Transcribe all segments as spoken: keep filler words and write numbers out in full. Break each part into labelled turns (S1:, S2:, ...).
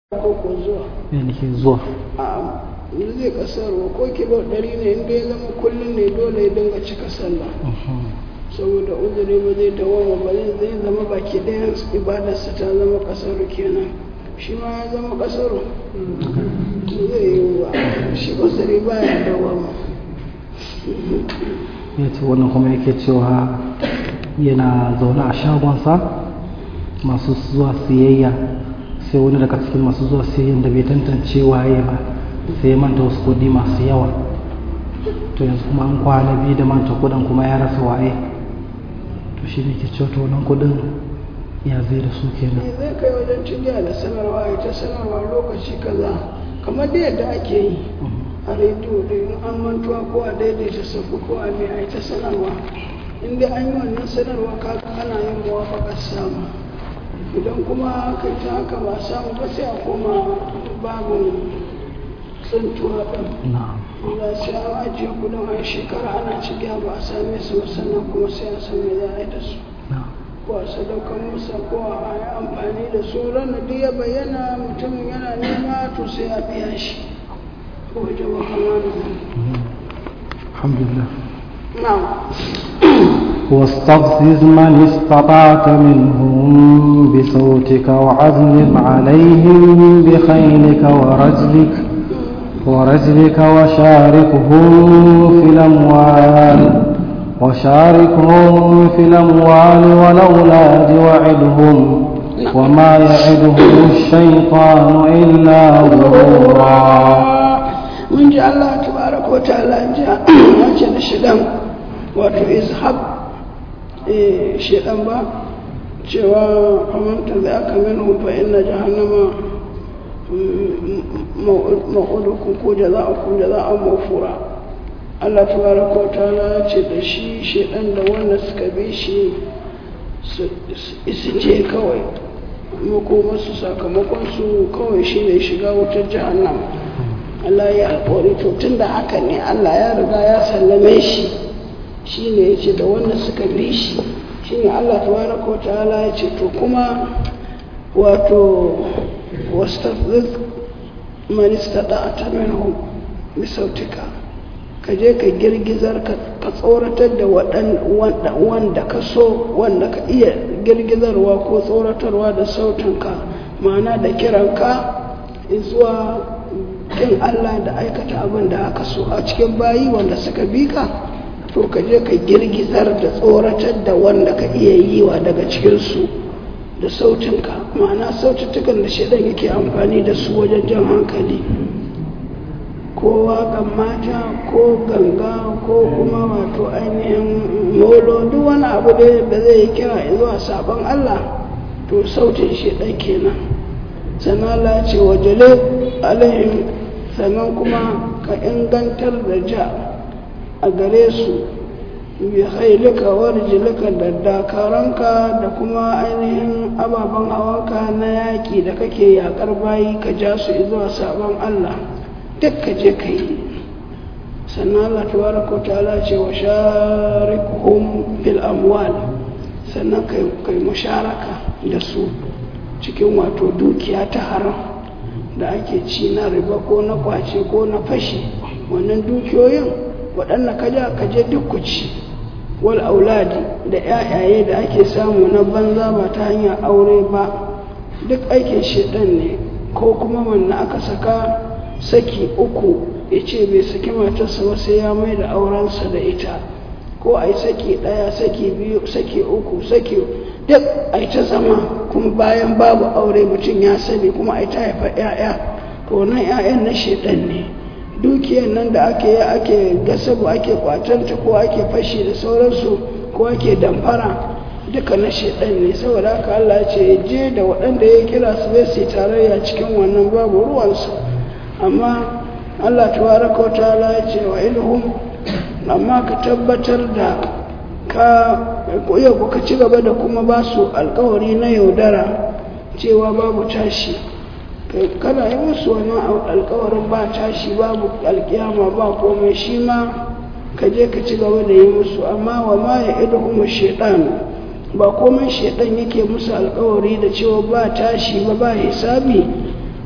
S1: ko ko zuwa
S2: ne nake zuwa
S1: a zai kasarwa ko kilo ɗari ne inda ya zama kullum ne dole ya dinga cika sallah saboda uzuri ba zai dawoma ba zai zama baki ɗayan ibadarsa ta zama kasaru kenan shi ma ya zama kasaru zai yi wa shi uzuri ba ya dawoma
S2: ya ce wannan kuma yake cewa yana zaune a shagonsa masu zuwa siyayya sai wani daga cikin masu zuwa siyayyan da bai tantance waye ba sai manta wasu kudi masu yawa to yanzu kuma an kwana biyu da manta kudin kuma ya rasa waye to shi ne ke cewa wannan kudin ya zai da su kenan
S1: zai kai wajen cigiya da sanarwa ya ta sanarwa lokaci kaza kamar da yadda ake yi a rediyo da yin an mantuwa ko a daidaita sabu ko a mai a ta sanarwa inda an yi wannan sanarwa kaga ana yin muwafakar samu idan kuma kai ta haka ba samu ba sai a koma babu tsintuwa ɗin za sai an ajiye kudin a shekara ana cigiya ba a same su sannan kuma sai a san me za a yi da su ko a sadaukar musa ko a yi amfani da su ranar da ya bayyana mutumin yana nema to sai a biya shi ko wajen makamanu
S2: alhamdulillah
S1: na'am
S2: واستفزز من استطعت منهم بصوتك وعزم عليهم بخيلك ورجلك ورجلك وشاركهم في الأموال وشاركهم في الأموال والأولاد وعدهم وما يعدهم الشيطان إلا غرورا
S1: من جعل الله تبارك وتعالى جاء وجد الشيطان وتذهب shedan ba cewa amanta da aka minhu fa inna jahannama ma'udukum ko jaza'ukum jaza'an mawfura Allah tabaraka wa ta'ala ce da shi shedan da wanda suka bi shi su je kawai makoma su sakamakon su kawai shine shiga wutar jahannama Allah ya alƙawari to tunda haka ne Allah ya riga ya sallame shi shi ne ya ce da wanda suka bi shi shi ne Allah tabaraka wa ta'ala ya ce to kuma wato wastafziz man istata'ta minhum bi sautika ka je ka girgizar ka tsoratar da wanda ka so wanda ka iya girgizarwa ko tsoratarwa da sautinka ma'ana da kiranka zuwa kin Allah da aikata abin da aka so a cikin bayi wanda suka bi ka to ka je ka girgizar da tsoratar da wanda ka iya yi wa daga cikinsu da sautinka ma'ana saututtukan da shaidan yake amfani da su wajen jan hankali ko waƙan mata ko ganga ko kuma wato ainihin molo duk wani abu da zai kira zuwa sabon Allah to sautin shaidan kenan sannan Allah ce wajale alaihim sannan kuma ka ingantar da ja a gare su bi hailika warjilika da dakaranka da kuma ainihin ababen hawanka na yaƙi da kake yaƙar bayi ka ja su zuwa sabon Allah duk ka je ka yi sannan Allah tabaraka ta'ala ce wa sharikuhum fil amwal sannan kai musharaka da su cikin wato dukiya ta haram da ake ci na riba ko na kwace ko na fashi wannan dukiyoyin waɗanda ka ja ka je duk ku ci wal auladi da ƴaƴaye da ake samu na banza ba ta hanyar aure ba duk aikin shedan ne ko kuma wanda aka saka saki uku ya ce bai saki matarsa ba sai ya mai da aurensa da ita ko a yi saki ɗaya saki biyu saki uku saki duk a ta zama kuma bayan babu aure mutum ya sani kuma a ta haifa ƴaƴa to nan ƴaƴan na shedan ne dukiyar nan da ake yi ake gasabu ake kwatanta ko ake fashi da sauransu ko ake damfara duka na shaidan ne saboda haka Allah ce je da waɗanda ya kira su zai su tarayya cikin wannan babu ruwansu amma Allah tabaraka wa ta'ala ya ce wa ilhum amma ka tabbatar da ka yau ka ci gaba da kuma ba su alkawari na yaudara cewa babu tashi kana yi musu wani alkawarin ba tashi babu alkiyama ba komai shi ma ka je ka ci gaba da yi musu amma wa ma ya idu kuma shaidan ba komai shaidan yake musu alkawari da cewa ba tashi ba ba hisabi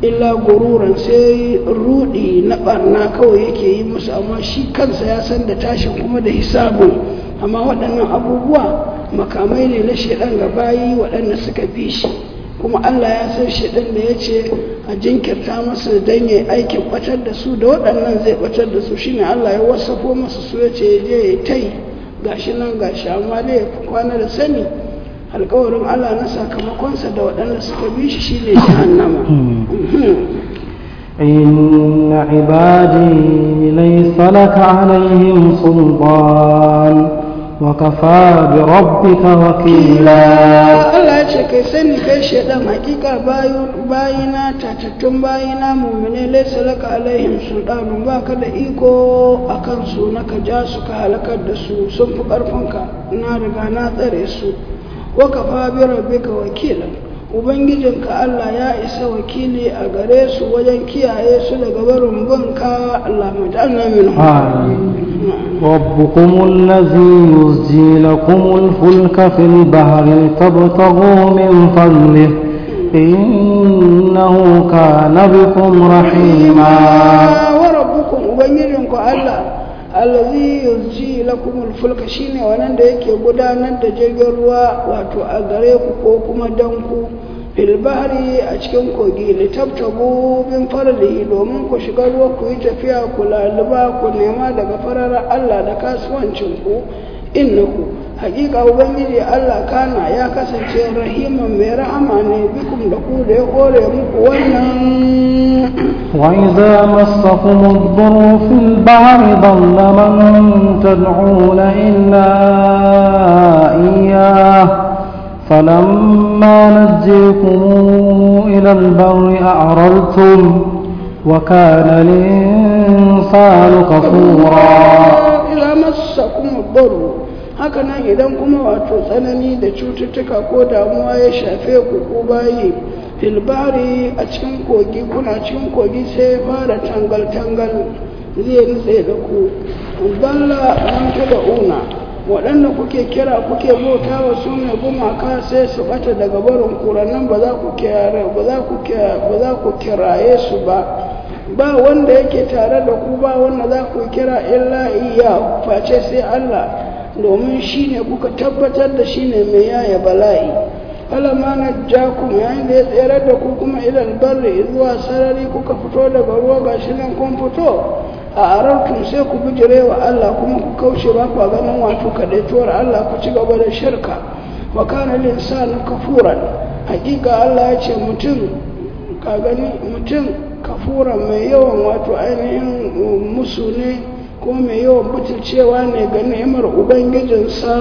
S1: illa gururan sai rudi na barna kawai yake yi musu, amma shi kansa ya san da tashin kuma da hisabun. Amma waɗannan abubuwa makamai ne na shedan ga bayi waɗanda suka bi shi, kuma Allah ya san shedan da ya ce a jinkirta masa don ya aikin batar da su, da waɗannan zai batar da su. Shine Allah ya wasafo masa su ya ce je ya tai gashi nan gashi, amma dai ya kwana da sani alkawarin Allah na sakamakonsa da waɗanda suka bi shi shine jahannama.
S2: إن عبادي ليس لك عليهم سلطان وكفى بربك وكيلا.
S1: Allah ya ce kai sani kai shaidan, hakika bayina tatattun bayina mu'mine laysa laka alaihim sultanun, baka da iko akan su na ka ja su ka halakar da su, sun fi karfinka, na riga na tsare su. Wa kafa bi rabbika wakilan, ubangijinka Allah ya isa wakili a gare su wajen kiyaye su daga barin banka. Allah majalna minhu.
S2: ربكم الذي يزجي لكم الفلك في البحر لتبتغوا من فضله إنه كان بكم رحيما.
S1: وربكم ubangijinku Allah allazi yuzji lakum alfulka, shine wannan da yake gudanar da jirgin ruwa wato a gare ku ko kuma dan ku fil bahri a cikin kogi, litabtagu min farlihi, domin ku shiga ruwa ku yi tafiya ku laluba ku nema daga farar Allah da kasuwancin ku. Innahu haƙiƙa ubangiji Allah kana ya kasance rahiman mai rahama ne bikum da ku da ya kore muku wannan.
S2: وإذا مسكم الضر في البحر ضل من تدعون إلا إياه فلما نجيكم إلى البر أعرضتم وكان الإنسان كفورا.
S1: إذا مسكم الضر haka nan idan kuma wato tsanani da cututtuka ko damuwa ya shafe ku ko bayi filbari a cikin kogi, kuna cikin kogi sai fara tangal-tangal zai nutse da ku. Dalla man da una, waɗanda kuke kira kuke bauta wa su ne gumaka sai su bata daga barin kurannan, ba za ku kiraye su ba, ba wanda yake tare da ku, ba wanda za ku kira illa iya face sai Allah, domin shi ne kuka tabbatar da shi ne mai yaya bala'i. Alama na jakum, yayin da ya tsere da ku kuma idan barri zuwa sarari kuka fito daga ruwa gashi nan kun fito, a arartun sai ku bijire wa Allah kuma ku kaushe ba ku ganin wato kadaituwar Allah, ku ci gaba da shirka. Wa kana linsanu kafuran, hakika Allah ya ce mutum ka gani mutum kafuran mai yawan wato ainihin musu ne ko mai yawan butulcewa ne ga ni'imar ubangijinsa.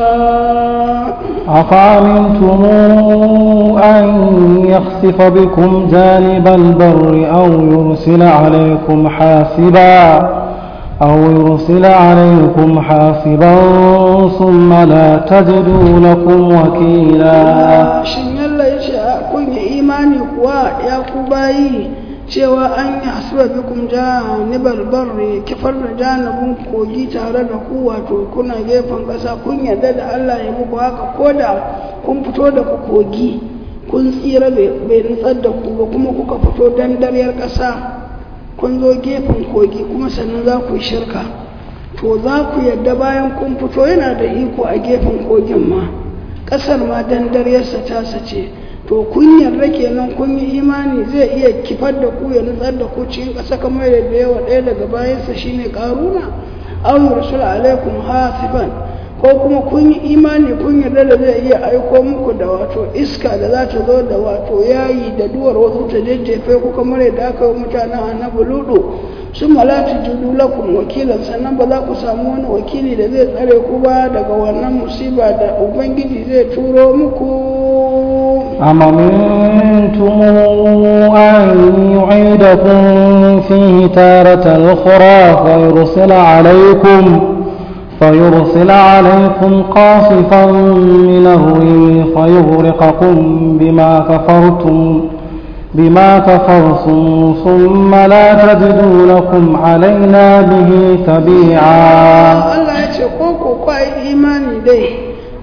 S2: أفأمنتم أن يخسف بكم جانب البر أو يرسل عليكم حاسبا أو يرسل عليكم حاسبا ثم لا تجدوا لكم وكيلا.
S1: shin yalla yace kun yi imani kuwa ya ku bayi cewa an yi hasuwa bikum janibal barri, kifar da janibin kogi tare da ku wato kuna gefen ƙasa, kun yarda da Allah ya muku haka ko da kun fito da ku kogi kun tsira bai nutsar da ku ba, kuma kuka fito dandaryar ƙasa kun zo gefen kogi kuma sannan za ku yi shirka, to za ku yarda bayan kun fito yana da iko a gefen kogin ma, ƙasar ma dandaryarsa tasa ce, to kun yarda kenan kun yi imani zai iya kifar da ku ya nutsar da ku cikin ƙasa kamar yadda yawa ɗaya daga bayansa shine ƙaruna. Aw yursila alaikum hasiban, ko kuma kun yi imani kun yarda da zai iya aiko muku da wato iska da za ta zo da wato yayi da duwar wasu ta jejjefe ku kamar yadda aka yi mutanen annabi ludu. Sun malati judu lakum wakilan, sannan ba za ku samu wani wakili da zai tsare ku ba daga wannan musiba da ubangiji zai turo muku.
S2: أم أمنتم أن يعيدكم فيه تارة أخرى فيرسل عليكم فيرسل عليكم قاصفا من الريح فيغرقكم بما كفرتم بما كفرتم ثم لا تجدوا لكم علينا به تبيعا.
S1: الله يتقوكوا قائد إيماني دي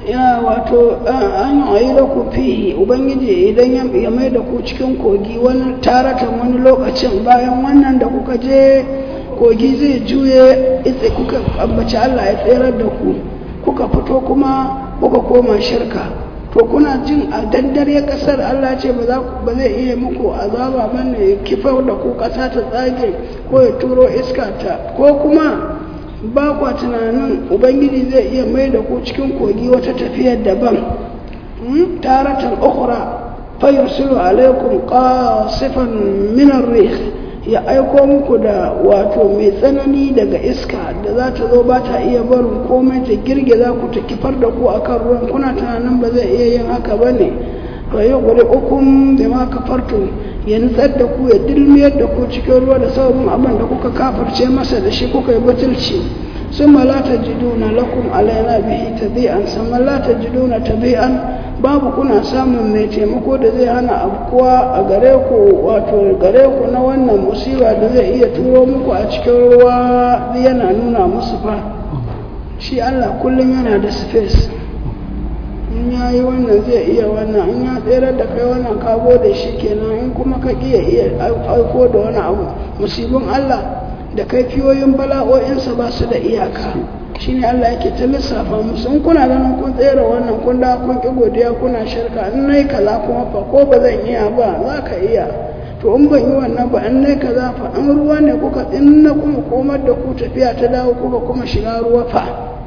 S1: ya wato an yi da ku fi ubangiji idan ya mai da ku cikin kogi wani taratan wani lokacin bayan wannan da kuka je kogi zai juye ita kuka ambaci Allah ya tserar da ku kuka fito kuma kuka koma shirka to kuna jin a dandare kasar Allah ce ba zai iya muku azaba bane ya kifar da ku kasa ta tsage ko ya turo iska ta ko kuma ba kwa tunanin ubangiji zai iya mai da ku cikin kogi wata tafiyar daban taratan ukhra fa yursilu alaikum qasifan min ar-rih ya aiko muku da wato mai tsanani daga iska da za ta zo ba ta iya barin komai ta girgiza ku ta kifar da ku akan ruwan kuna tunanin ba zai iya yin haka bane fa yughri ukum bima kafartum ya nutsar da ku ya dilmiyar da ku cikin ruwa da sababin abin da kuka kafirce masa da shi kuka yi batulci sun la tajiduna lakum alaina bihi tabi'an sun la tajiduna tabi'an babu kuna samun mai taimako da zai hana afkuwa a gare ku wato gare ku na wannan musiba da zai iya turo muku a cikin ruwa yana nuna musu fa shi Allah kullum yana da space in ya yi wannan zai iya wannan in ya tsere da kai wannan kago da shi kenan in kuma ka iya iya aiko da wani abu musibin Allah da kaifiyoyin bala'o'insa ba su da iyaka shi ne Allah yake ta lissafa musu in kuna ganin kun tsere wannan kun da kun ki godiya kuna shirka in nai kaza kuma fa ko ba zan iya ba za ka iya to in ban yi wannan ba in nai kaza fa in ruwa ne kuka in na kuma komar da ku tafiya ta dawo kuka kuma shiga ruwa fa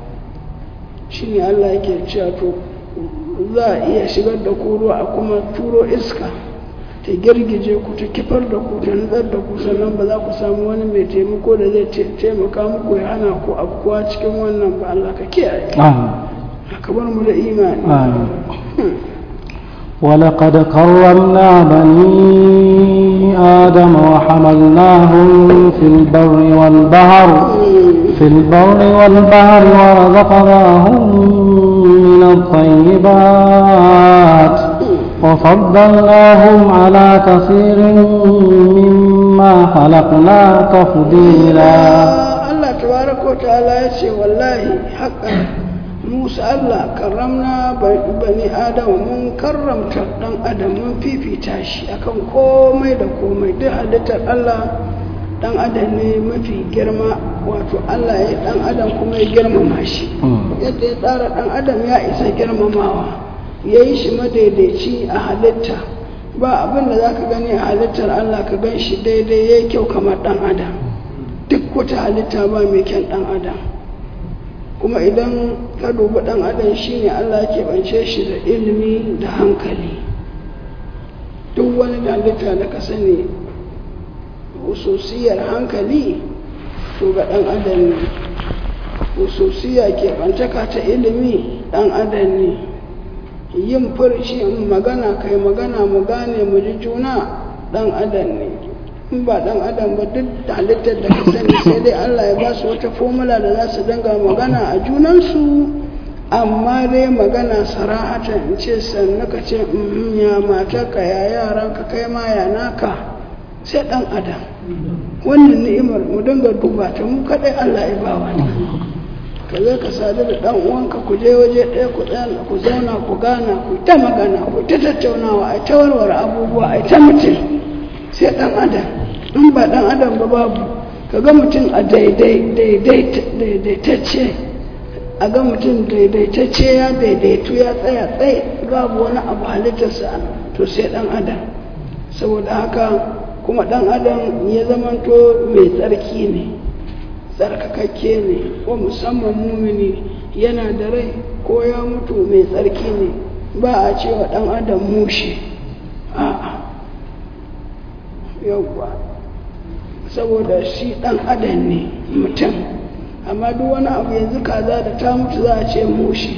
S1: shi ne Allah yake cewa to za a iya shigar da ku ruwa a kuma turo iska ta girgije ku ta kifar da ku ta nutsar da ku sannan ba za ku samu wani mai taimako da zai taimaka muku ya hana ku afkuwa cikin wannan ba Allah ka kiyaye ka bar mu da imani
S2: ولقد كرمنا بني آدم وحملناهم في البر والبحر في البر والبحر ورزقناهم من الطيبات وفضلناهم على كثير مما خلقنا تفضيلا
S1: الله تبارك وتعالى يقول والله حقا موسى الله كرمنا بني آدم من كرمت دان آدم من fifita shi akan komai da komai duk halittar Allah dan adam ne mafi girma wato Allah ya dan adam kuma ya girmama shi yadda ya tsara dan adam ya isa girmamawa ya yi shi madaidaici a halitta ba abin da za ka gani a halittar Allah ka gan shi daidai ya yi kyau kamar ɗan adam duk wata halitta ba mai kyan ɗan adam kuma idan ka dubi ɗan adam shi ne Allah ke bance shi da ilimi da hankali duk wani halitta da ka sani hususiyar hankali to ga ɗan adam ne hususiya ke bantaka ta ilimi ɗan adam ne yin furci magana kai magana mu gane mu ji juna dan adam ne in ba dan adam ba duk halittar da ka sani sai dai Allah ya ba su wata formula da za su danga magana a junansu amma dai magana sarahatan in ce sannu ka ce ya matarka ya yaran ka kai ma ya naka sai dan adam wannan ni'imar mu dinga duba ta mu kadai Allah ya ba wani ka zai ka sadu da ɗan uwanka ku je waje ɗaya ku tsaya ku zauna ku gana ku ta magana ku ta tattaunawa a ta warware abubuwa a ta mutum sai ɗan adam in ba ɗan adam ba babu ka ga mutum a daidaitacce a ga mutum daidaitacce ya daidaitu ya tsaya tsaye babu wani abu halittarsa to sai ɗan adam saboda haka kuma ɗan adam ya zamanto mai tsarki ne tsarkakakke ne ko musamman mumini yana da rai ko ya mutu mai tsarki ne ba a cewa ɗan adam mushe a'a yauwa saboda shi ɗan adam ne mutum amma duk wani abu yanzu kaza da ta mutu za a ce mushe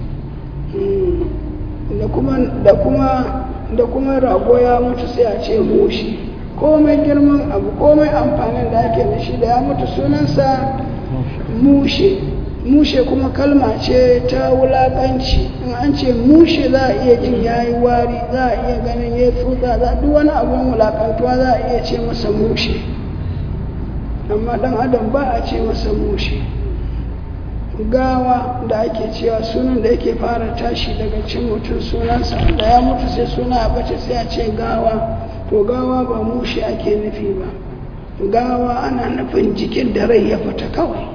S1: da kuma da kuma da kuma rago ya mutu sai a ce mushe komai girman abu komai amfanin da ake da shi da ya mutu sunansa mushe mushe kuma kalma ce ta wulakanci in an ce mushe za a iya jin yayi wari za a iya ganin ya tsutsa za duk wani abun wulakantuwa za a iya ce masa mushe amma dan adam ba a ce masa mushe gawa da ake cewa sunan da yake fara tashi daga cin mutum sunansa da ya mutu sai suna a bace sai a ce gawa, to gawa ba mushi ake nufi ba, gawa ana nufin jikin da rai ya fita kawai,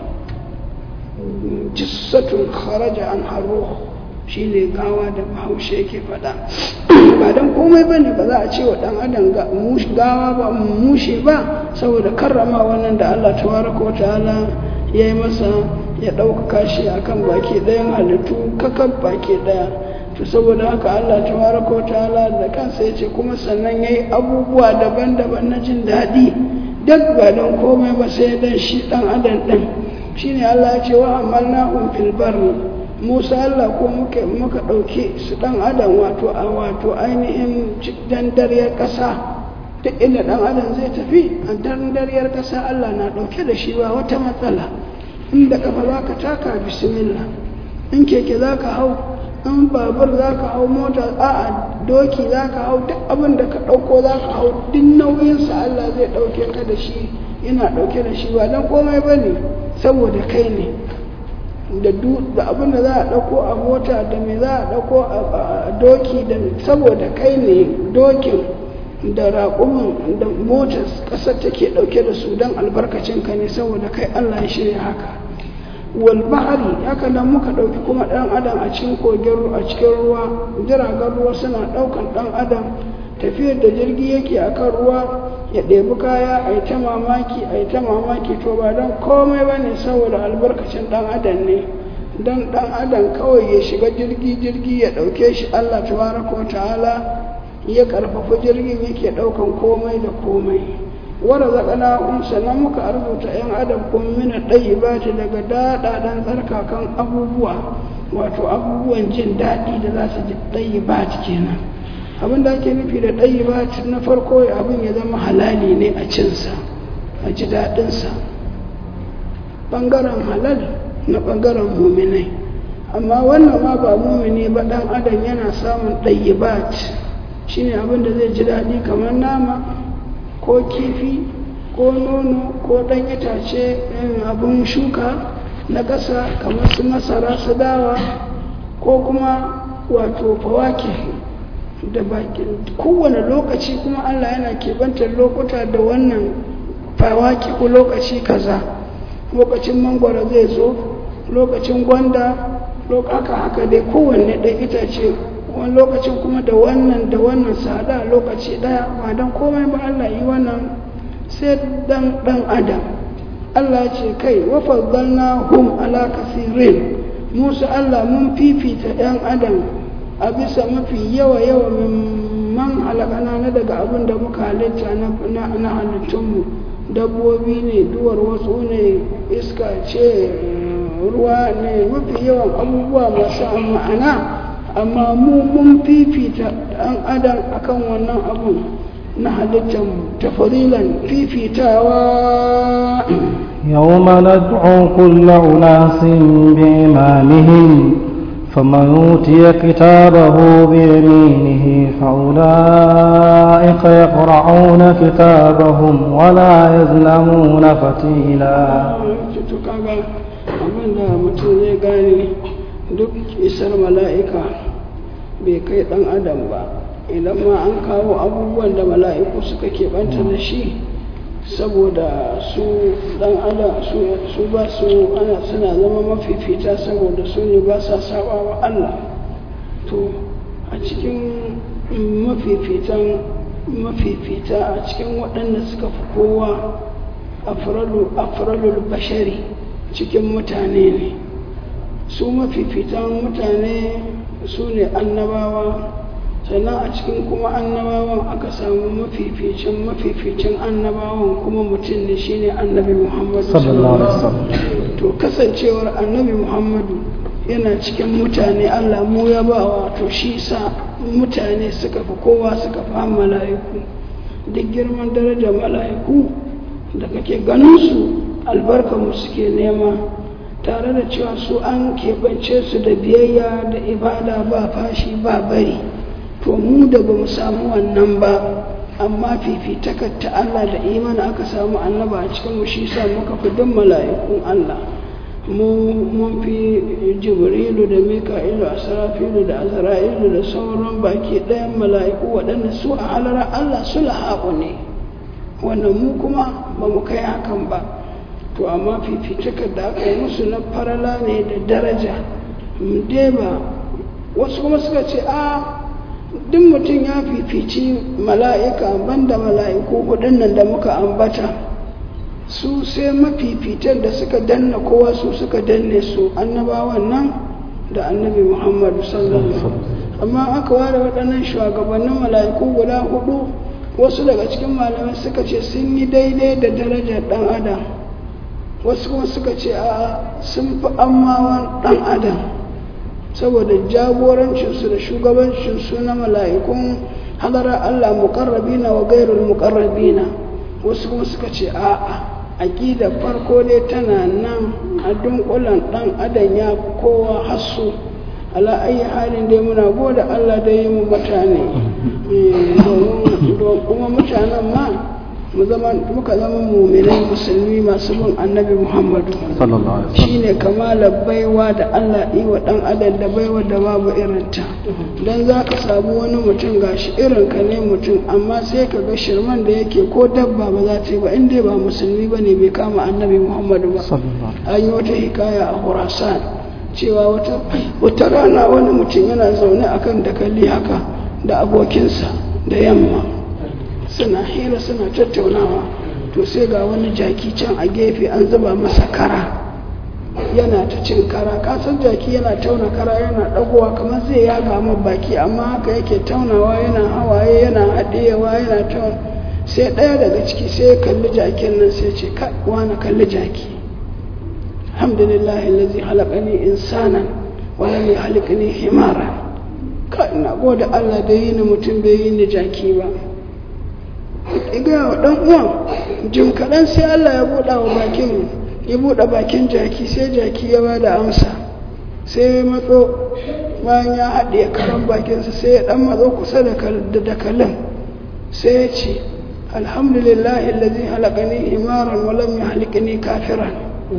S1: jissatun kharaja an harruh shi ne gawa da bahaushe yake faɗa. Ba don komai ba ne ba za a ce wa ɗan adam gawa ba mushi ba, saboda karrama wannan da Allah tabaraka wa ta'ala ya yi masa, ya ɗaukaka shi akan baki ɗayan halittu kakan baki ɗaya. To saboda haka Allah tabaraka wa ta'ala da kansa ya ce kuma sannan ya yi abubuwa daban-daban na jin daɗi, duk ba don komai ba sai dan shi ɗan adam ɗin. Shi ne Allah ya ce wa amalnahum fil barri, Musa Allah ko muka muka ɗauke su ɗan adam wato a wato ainihin dandariyar ƙasa, duk inda ɗan adam zai tafi a dandariyar ƙasa Allah na ɗauke da shi ba wata matsala. Inda kafa za ka taka bismillah, in keke za ka hau, in babur za ka hau, mota a'a doki za ka hau, duk abin da ka ɗauko za ka hau, duk nauyinsa Allah zai ɗauke ka da shi, yana ɗauke da shi ba don komai ba ne, saboda kai ne. Da abin da za a ɗauko a mota da me za a ɗauko a doki da saboda kai ne dokin da raƙumin da motar ƙasar take ɗauke da su don albarkacinka ne, saboda kai Allah ya shirya haka. Wal bahari haka nan muka ɗauki kuma ɗan adam a cikin kogin a cikin ruwa, jiragen ruwa suna ɗaukan ɗan adam, tafiyar da jirgi yake akan ruwa ya ɗebi kaya a yi ta mamaki a yi ta mamaki, to ba don komai ba ne saboda albarkacin ɗan adam ne, don ɗan adam kawai ya shiga jirgi jirgi ya ɗauke shi Allah tabaraka wa ta'ala ya karfafa jirgin yake ɗaukan komai da komai. Wara zaƙana unsa na muka arzuta ‘yan adam kun mina ɗayi ba ta daga daɗaɗen tsarkakan abubuwa, wato abubuwan jin daɗi da za su ji ɗayi ba ta kenan. Abin da ake nufi da ɗayi ba ta na farko abin ya zama halali ne a cinsa, a ji daɗinsa, ɓangaren halal na ɓangaren muminai. Amma wannan ma ba mumini ba, ɗan adam yana samun ɗayi ba ta shi ne abin da zai ji daɗi kamar nama ko kifi ko nono ko ɗan itace abin shuka na ƙasa kamar su masara su dawa ko kuma wato fawake da bakin kowane lokaci kuma Allah yana kebantar lokuta da wannan fawake ko lokaci kaza, lokacin mangwaro zai zo, lokacin gwanda, haka haka dai kowanne ɗan itace, wani lokacin kuma da wannan da wannan sada lokaci daya, ba don komai ba Allah yi wannan sai dan dan adam. Allah ce kai wa faddalna hum ala kasirin, Musa Allah mun fifita ɗan adam a bisa mafi yawa yawa min man halakana na daga abin da muka halitta na halittunmu, dabbobi ne, duwar wasu ne, iska ce, ruwa ne, mafi yawan abubuwa masu ma'ana, amma mu mun fifita ɗan adam akan wannan abun na halittar tafarilan fifitawa.
S2: yawma nad'u kulla unasin bi imamihim faman utiya kitabahu bi yaminihi fa ulaika yaqra'una kitabahum wa la yuzlamuna fatila.
S1: to kaga abinda mutum zai gane duk isar mala'ika bai kai ɗan adam ba, idan ma an kawo abubuwan da mala'iku suka keɓanta da shi saboda su ɗan adam su ba su ana suna zama mafifita saboda su ne ba sa saba wa Allah. To a cikin mafifitan mafifita a cikin waɗanda suka fi kowa afralul bashari cikin mutane ne, su mafifitan mutane su ne annabawa, sannan a cikin kuma annabawan aka samu mafificin mafificin annabawan kuma mutum ne shine annabi Muhammadu sallallahu alaihi wasallam. To kasancewar annabi Muhammadu yana cikin mutane Allah mu ya ba, wato shi sa mutane suka fi kowa suka fi mala'iku, duk girman darajar mala'iku da kake ganin su albarkar mu suke nema, tare da cewa su an keɓance su da biyayya da ibada ba fashi ba bari. To mu da ba mu samu wannan ba, amma fifitakar ta Allah da imani aka samu annaba a cikin mu, shi sa muka fi duk mala'ikun Allah. mun fi jibrilu da mika'ilu asrafilu da azra'ilu da sauran baki ɗayan mala'iku waɗanda su a halarar Allah su lahaƙu ne wannan mu kuma ba mu kai hakan ba to amma fifitakar da aka yi musu na farala ne da daraja ba wasu kuma suka ce a duk mutum ya fifici mala'ika banda mala'iku hudun nan da muka ambata su sai mafifitan da suka danna kowa su suka danne su annabawan nan da annabi muhammadu sallallahu alaihi wasallam amma aka ware waɗannan shugabannin mala'iku guda hudu wasu daga cikin malamai suka ce sun yi daidai da darajar ɗan adam wasu kuma suka ce a sun fi ammawan ɗan adam saboda jagorancinsu da shugabancinsu na mala'ikun hadarar Allah muƙarrabina wa gairul muƙarrabina wasu kuma suka ce a'a aƙidar farko dai tana nan a dunkulan ɗan adam ya kowa hasu ala ayi halin dai muna gode Allah da yi mu mutane domin kuma mutanen ma mu zama muka zama mu'minai musulmi masu bin annabi Muhammadu shine kamalar baiwa da Allah yi wa dan adam da baiwa da babu irinta dan zaka samu wani mutum gashi irin ka ne mutum amma sai ka ga shirman da yake ko dabba ba za ta yi ba inda ba musulmi bane bai kama annabi Muhammadu ba an yi wata hikaya a Khurasan cewa wata wata rana wani mutum yana zaune akan dakali haka da abokinsa da yamma suna hira suna tattaunawa to sai ga wani jaki can a gefe an zuba masa kara yana ta cin kara kasan jaki yana tauna kara yana dagowa kamar zai yaga min baki amma haka yake taunawa yana hawaye yana haɗewa yana tauna sai ɗaya daga ciki sai ya kalli jakin nan sai ce ka wani kalli jaki alhamdulillah allazi halaqani insanan wa lam yahliqni himara ka ina gode Allah da yi ni mutum bai yi ni jaki ba iga wa dan uwan jim kaɗan sai Allah ya buɗa wa bakin ya buɗe bakin jaki sai jaki ya ba da amsa sai ya matso bayan ya haɗe karan bakinsa sai ya ɗan matso kusa da dakalin sai ya ce alhamdulillah allazi halaqani himaran wa lam yahliqni kafiran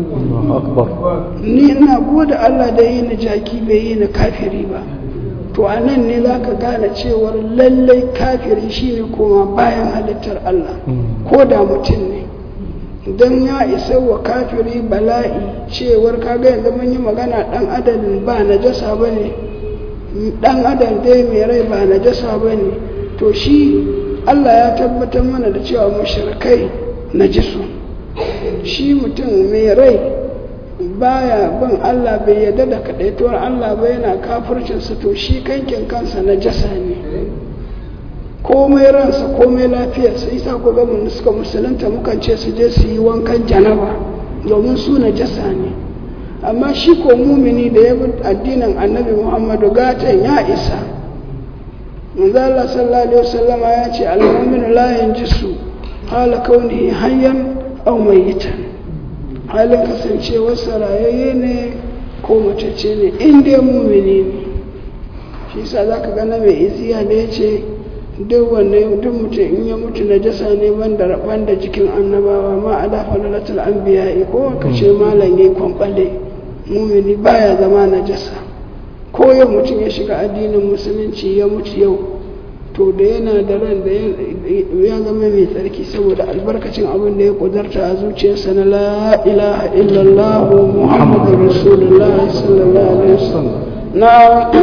S1: ni ina gode Allah da yi ni jaki bai yi ni kafiri ba to a nan ne za ka gane cewar lallai kafiri shi ne koma bayan halittar Allah ko da mutum ne don ya isa wa kafiri bala'i cewar kaga yanzu mun yi magana dan adam ba najasa ba ne dan adam dai mai rai ba najasa ba ne to shi Allah ya tabbatar mana da cewa mushrikai najisu shi mutum mai rai baya bin Allah bai yarda da kadaituwar Allah ba yana kafircinsa to shi kankin kansa na jasa ne komai ransa komai lafiyarsa isa ko ga mun suka musulunta mukan ce su je su yi wankan janaba domin su na jasa ne amma shi ko mumini da ya bi addinin annabi Muhammadu gatan ya isa manzo Allah sallallahu alaihi wasallama ya ce al-mu'minu la yanjisu hala kaunihi hayyan aw mayyitan halin kasancewar sarayayye ne ko macece ne inda mumini ne shi sa za ka gana mai iziya da ya ce duk wanne duk mutum in ya mutu na jasa ne ban da jikin annabawa ma a dafa lalatul an biya ko ka ce malam ya kwamfale mumini baya zama na jasa ko yau mutum ya shiga addinin musulunci ya mutu yau to da yana da ran da ya zama mai tsarki saboda albarkacin abin da ya kudarta a zuciyarsa na la ilaha illallah muhammadu rasulullah sallallahu alaihi wasallam na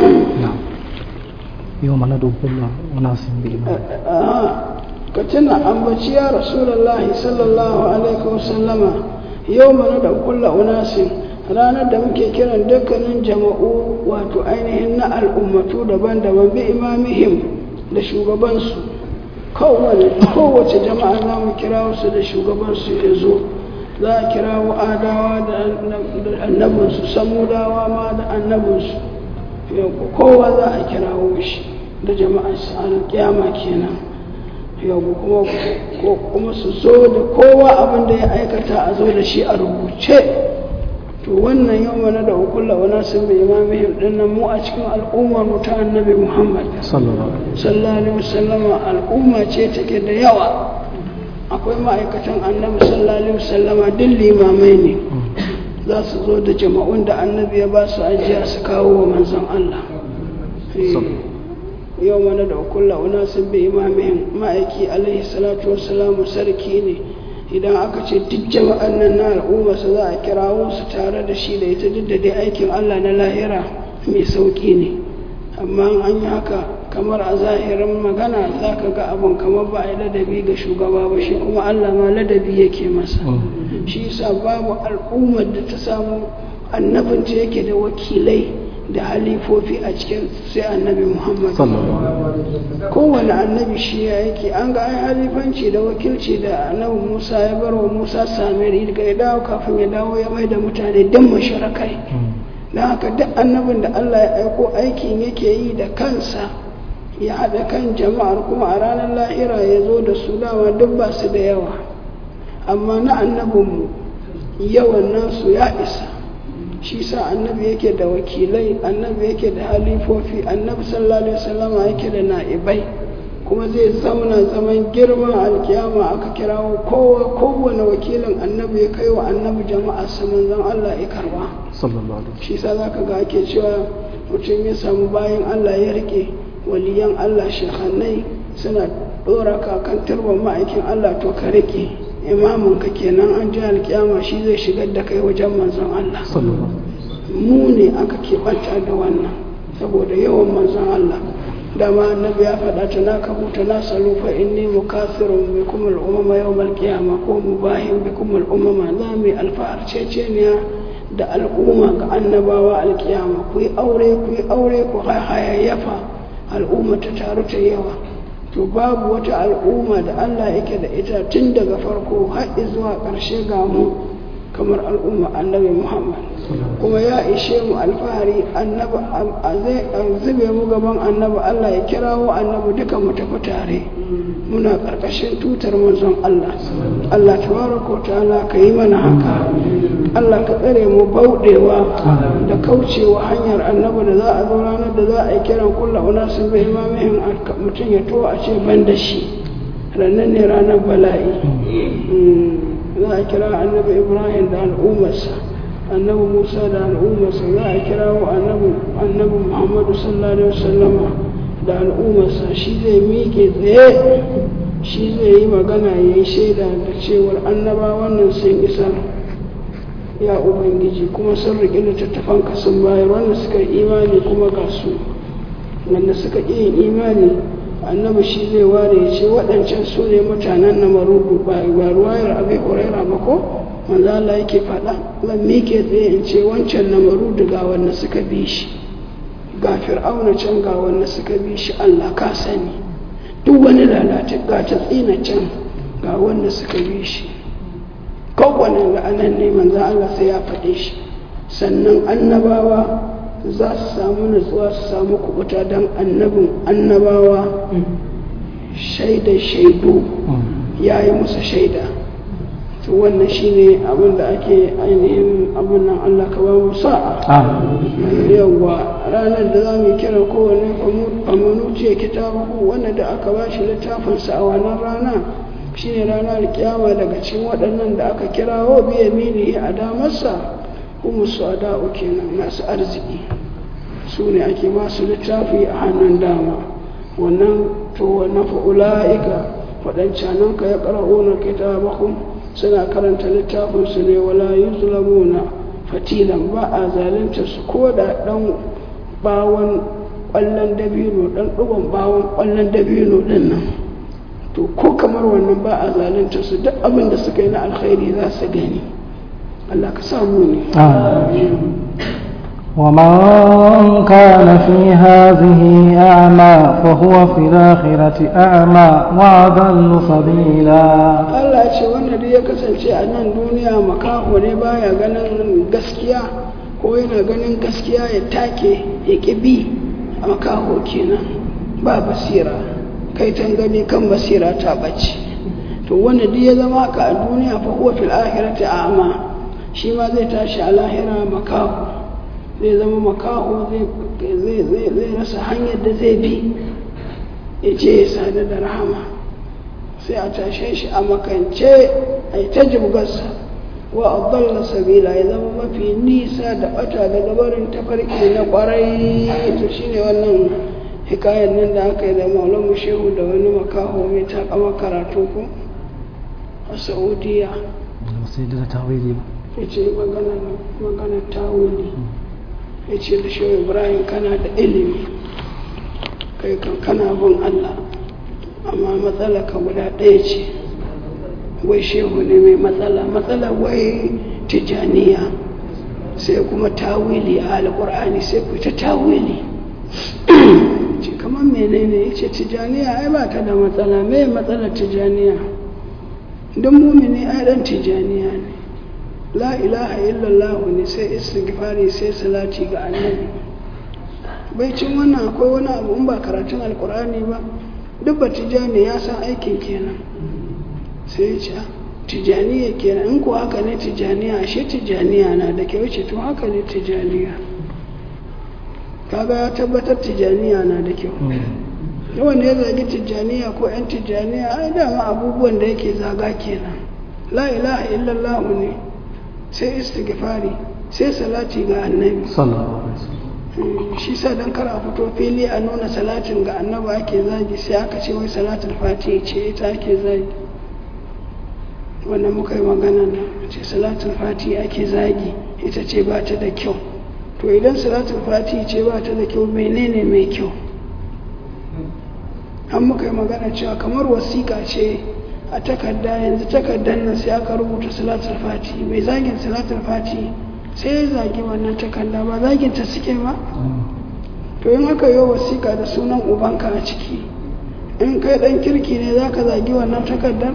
S2: yau mana dubbulla unasin bil iman
S1: ka tuna ambaci ya rasulullah sallallahu alaihi wasallama yau mana da kullu unasin ranar da muke kiran dukkanin jama'u wato ainihin na al'ummatu daban-daban bi imamihim da shugabansu kowace jama'a za mu kira su da shugabansu ya zo za a kira wa adawa da annabinsu samudawa ma da annabinsu kowa za a kira shi da jama'arsu a kiyama kenan yau kuma su zo da kowa abin da ya aikata a zo da shi a rubuce to wannan yau mana da ukulla wana sun bai imamihim dinnan mu a cikin al'ummar mu ta annabi Muhammad sallallahu alaihi wasallam al'umma ce take da yawa akwai ma'aikatan annabi sallallahu alaihi wasallama din limamai ne za su zo da jama'un da annabi ya ba su ajiya su kawo wa manzon Allah yau mana da kulla una sun bi imamin ma'aiki alaihi salatu wassalamu sarki ne idan aka ce duk jama'an nan na al'umma su za a kirawo su tare da shi da ita duk da dai aikin Allah na lahira mai sauki ne amma an yi haka kamar a zahirin magana za ka ga abin kamar ba a yi ladabi ga shugaba ba shi kuma Allah ma ladabi yake masa shi yasa babu al'ummar da ta samu annabinta yake da wakilai da halifofi a cikin sai annabi Muhammad kowane annabi shi ya yake an ga ai halifanci da wakilci da annabi Musa ya bar wa Musa Samiri daga ya dawo kafin ya dawo ya mai da mutane dan masharakai don haka duk annabin da Allah ya aiko aikin yake yi da kansa ya haɗa kan jama'ar kuma a ranar lahira ya zo da su dama duk ba su da yawa amma na annabinmu yawan nasu ya isa shi sa annabi yake da wakilai annabi yake da halifofi annabi sallallahu alaihi wasallam yake da na'ibai kuma zai zauna zaman girman alkiyama aka kirawo kowa kowane wakilin annabi ya kai wa annabi jama'a sa manzon Allah ya karba sallallahu alaihi shi sa zaka ga ake cewa mutum ya samu bayan Allah ya rike waliyan Allah shehannai suna dora ka kan turban ma'aikin Allah to ka rike imamin ka kenan an ji alkiyama shi zai shigar da kai wajen manzon Allah mu ne aka keɓanta da wannan saboda yawan manzon Allah dama annabi ya faɗa ta na kabuta na salufa inni mukasirun bikum al-umama yawmal qiyama ko mubahin bikum al-umama za mu alfahar ceceniya da al'umma ga annabawa alkiyama ku yi aure ku yi aure ku hayayyafa al'umma ta taru ta yawa to babu wata al'umma da Allah yake da ita tun daga farko har zuwa ƙarshe ga mu kamar al'umma annabi Muhammad kuma ya ishe mu alfahari annabi a zube mu gaban annabi Allah ya kirawo annabi duka mu tafi tare muna ƙarƙashin tutar manzon Allah Allah tabaraka wa ta'ala ka yi mana haka Allah ka tsare mu bauɗewa da kaucewa hanyar annabi da za a zo ranar da za a yi kiran kullu unasin bi imamihim mutum ya to a ce ban da shi ranar ne ranar bala'i za a kira annabi Ibrahim da al'ummarsa annabi Musa da al'ummarsa za a kira wa annabi Muhammadu sallallahu alaihi wasallama da al'ummarsa shi zai miƙe tsaye shi zai yi magana ya yi shaida da cewar annabawan nan sun isar ya ubangiji kuma sun riƙe littattafanka sun bayar wanda suka yi imani kuma ga su wanda suka ƙi yin imani annabi shi zai ware ya ce waɗancan su ne mutanen na marubu ba ruwayar abin ƙuraira ba ko wanda Allah yake faɗa zan miƙe tsaye in ce wancan na marudu ga wanda suka bi shi ga fir'auna can ga wanda suka bi shi Allah ka sani duk wani lalata ga ta tsina can ga wanda suka bi shi kowane ga anan ne manzo Allah sai ya faɗe shi sannan annabawa za su samu nutsuwa su samu kubuta don annabin annabawa shaida shaidu ya yi musu shaida to wannan shine abin da ake ainihin abin nan Allah ka ba mu sa'a yawa ranar da za mu kira kowane famanu ce kitabu wanda da aka ba shi littafinsa a wannan rana shine ranar kiyama daga cikin waɗannan da aka kirawo biya mini a damarsa kuma su ada'u kenan masu arziki su ne ake masu littafi a hannun dama wannan to wannan fa'ula'ika waɗancanan ka ya ƙara'unar kitabakun suna karanta littafinsu ne wala yi zulamuna fatilan ba a zalunta su ko da ɗan bawon ƙwallon dabino ɗan ɗugon bawon ƙwallon dabino ɗin nan to ko kamar wannan ba a zalunta su duk abin da suka yi na alkhairi za su gani Allah ka samu ne
S2: ومن كان في هذه أعمى فهو في الآخرة أعمى وأضل سبيلا
S1: Allah ce wanda duk ya kasance a nan duniya makaho ne baya ganin gaskiya ko yana ganin gaskiya ya take ya ƙibi a makaho kenan ba basira kai tangani kan basira ta bace to wanda duk ya zama ka a duniya fa huwa fil akhirati a'ma shi ma zai tashi a lahira makaho zai zama makaho zai rasa hanyar da zai bi ya ce ya sadu da rahama sai a tashe shi a makance a yi ta jibgarsa wa adalla sabila ya zama mafi nisa da bata daga barin tafarki na kwarai. To shine wannan hikayar nan da aka yi da maulamu shehu da wani makaho mai takama karatu ko a saudiya
S2: sai da tawili ba
S1: ya ce maganar tawili ya ce da shehu ibrahim kana da ilimi kai kan kana bin allah amma matsala ka guda ɗaya ce wai shehu ne mai matsala matsala wai tijaniya sai kuma tawili a alƙur'ani sai ku ta tawili ce kamar menene ya ce tijaniya ai ba ta da matsala mai matsalar tijaniya don mumini ai dan tijaniya ne la ilaha illallah ne sai istighfari sai salati ga annabi bai cin wannan akwai wani abu in ba karatun alƙur'ani ba duk ba tijani ya san aikin kenan sai ya ce tijaniya kenan in ko haka ne tijaniya ashe tijaniya na da kyau ce to haka ne tijaniya kaga ya tabbatar tijaniya na da kyau yawan ya zagi tijaniya ko yan tijaniya ai dama abubuwan da yake zaga kenan la ilaha illallah ne sai istighfari sai salati ga annabi
S2: sallallahu alaihi wasallam
S1: shi sa dan kar a fito fili a nuna salatin ga annabi ake zagi sai aka ce wai salatul fatiha ce ita ake zagi wannan muka yi magana nan ce salatul fatiha ake zagi ita ce ba ta da kyau to idan salatul fatiha ce ba ta da kyau menene mai kyau an muka yi magana cewa kamar wasiƙa ce a takarda yanzu takardar nan sai aka rubuta salatul fatiha mai zagin salatul fatiha sai ya zagi wannan takarda ba zagin ta suke ba to in aka yi wasiƙa da sunan ubanka a ciki in kai ɗan kirki ne za ka zagi wannan takardar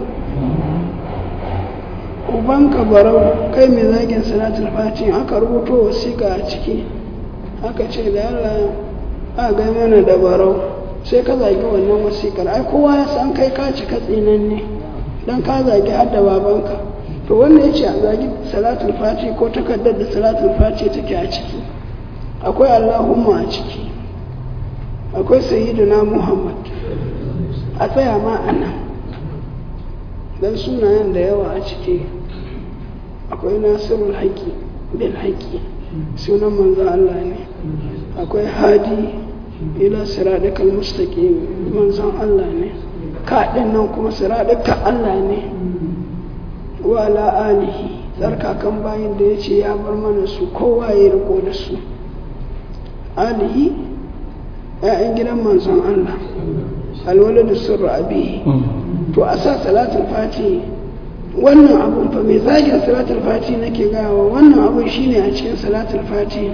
S1: ubanka barau kai mai zagin salatul fatiha aka rubuto wasiƙa a ciki aka ce da Allah a ga mana da barau sai ka zagi wannan wasiƙar ai kowa ya san kai ka ci katsinan ne dan ka zagi har da babanka to wannan yace a zagi salatul fatiha ko takardar da salatul fatiha take a ciki akwai Allahumma a ciki akwai sayyidina Muhammad a tsaya ma anan dan sunayen da yawa a ciki akwai nasirul haƙi bil haƙi sunan manzon Allah ne akwai hadi ila siradikal mustaqim manzon Allah ne kaɗin nan kuma siradika Allah ne wa ala alihi tsarkakan bayin da yace ya bar mana su kowa ya riko da su alihi ya'yan gidan manzon Allah alwaladu sirru abihi to a sa salatul fati wannan abun fa mai zagin salatul fati nake gawa wannan abun shine a cikin salatul fati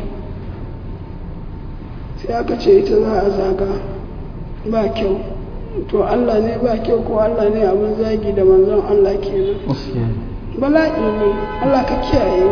S1: sai aka ce ita za a zaga ba kyau to Allah ne ba kyau ko Allah ne abin zagi da manzon Allah kenan bala'i ne Allah ka kiyaye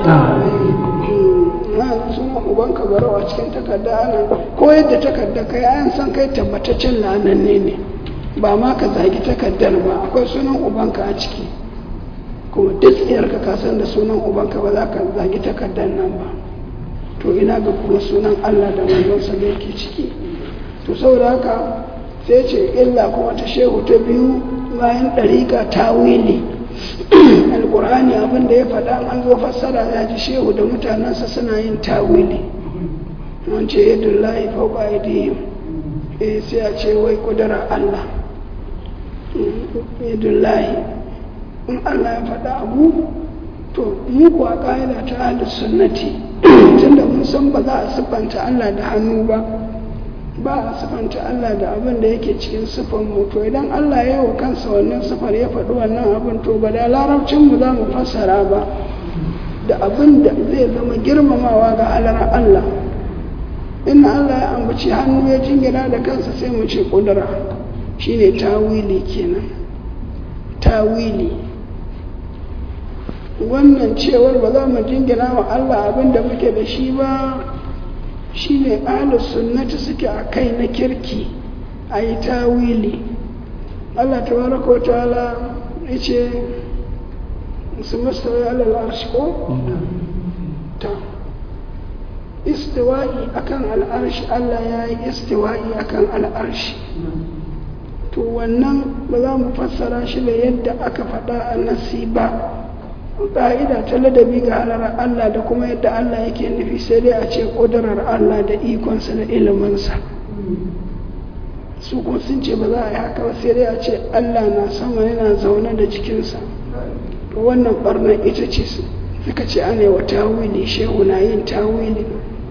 S1: na suna ubanka barau a cikin takarda ana ko yadda takarda kai an san kai tabbataccen la'ananne ne ba ma ka zagi takardar ba akwai sunan ubanka a ciki kuma duk tsiyarka ka san da sunan ubanka ba za ka zagi takardar nan ba to ina ga kuma sunan Allah da manzonsa da yake ciki to saboda haka sai ce illa kuma ta shehu ta biyu bayan ɗariƙa tawili alƙur'ani abin da ya faɗa an zo fassara ya ji shehu da mutanensa suna yin tawili an ce yadda lahi fauka aidihim eh sai a ce wai ƙudurar Allah yadda lahi in Allah ya faɗa abu to mu kuwa ƙa'ida ta ahlus sunnati tunda mun san ba za a siffanta Allah da hannu ba ba a siffanta Allah da abin da yake cikin siffar mu to idan Allah ya yi wa kansa wannan siffar ya faɗi wannan abin to ba da larabcin mu za mu fassara ba da abin da zai zama girmamawa ga halar Allah in Allah ya ambaci hannu ya jingina da kansa sai mu ce kudura shine tawili kenan tawili wannan cewar ba za mu jingina wa Allah abin da muke da shi ba shi ne ahlus sunnati suke a kai na kirki a yi tawili Allah tabaraka wa ta'ala ya ce su mustawai alal arshi ko? ta istiwa'i akan al'arshi Allah ya yi istiwa'i akan al'arshi to wannan ba za mu fassara shi da yadda aka faɗa a nasi ba ƙa'ida ta ladabi ga halarar Allah da kuma yadda Allah yake nufi sai dai a ce ƙudurar Allah da ikonsa da iliminsa su kuma sun ce ba za a yi haka ba sai dai a ce Allah na sama yana zaune da cikinsa to wannan ɓarnar ita ce suka ce ana yi wa tawili shehu na yin tawili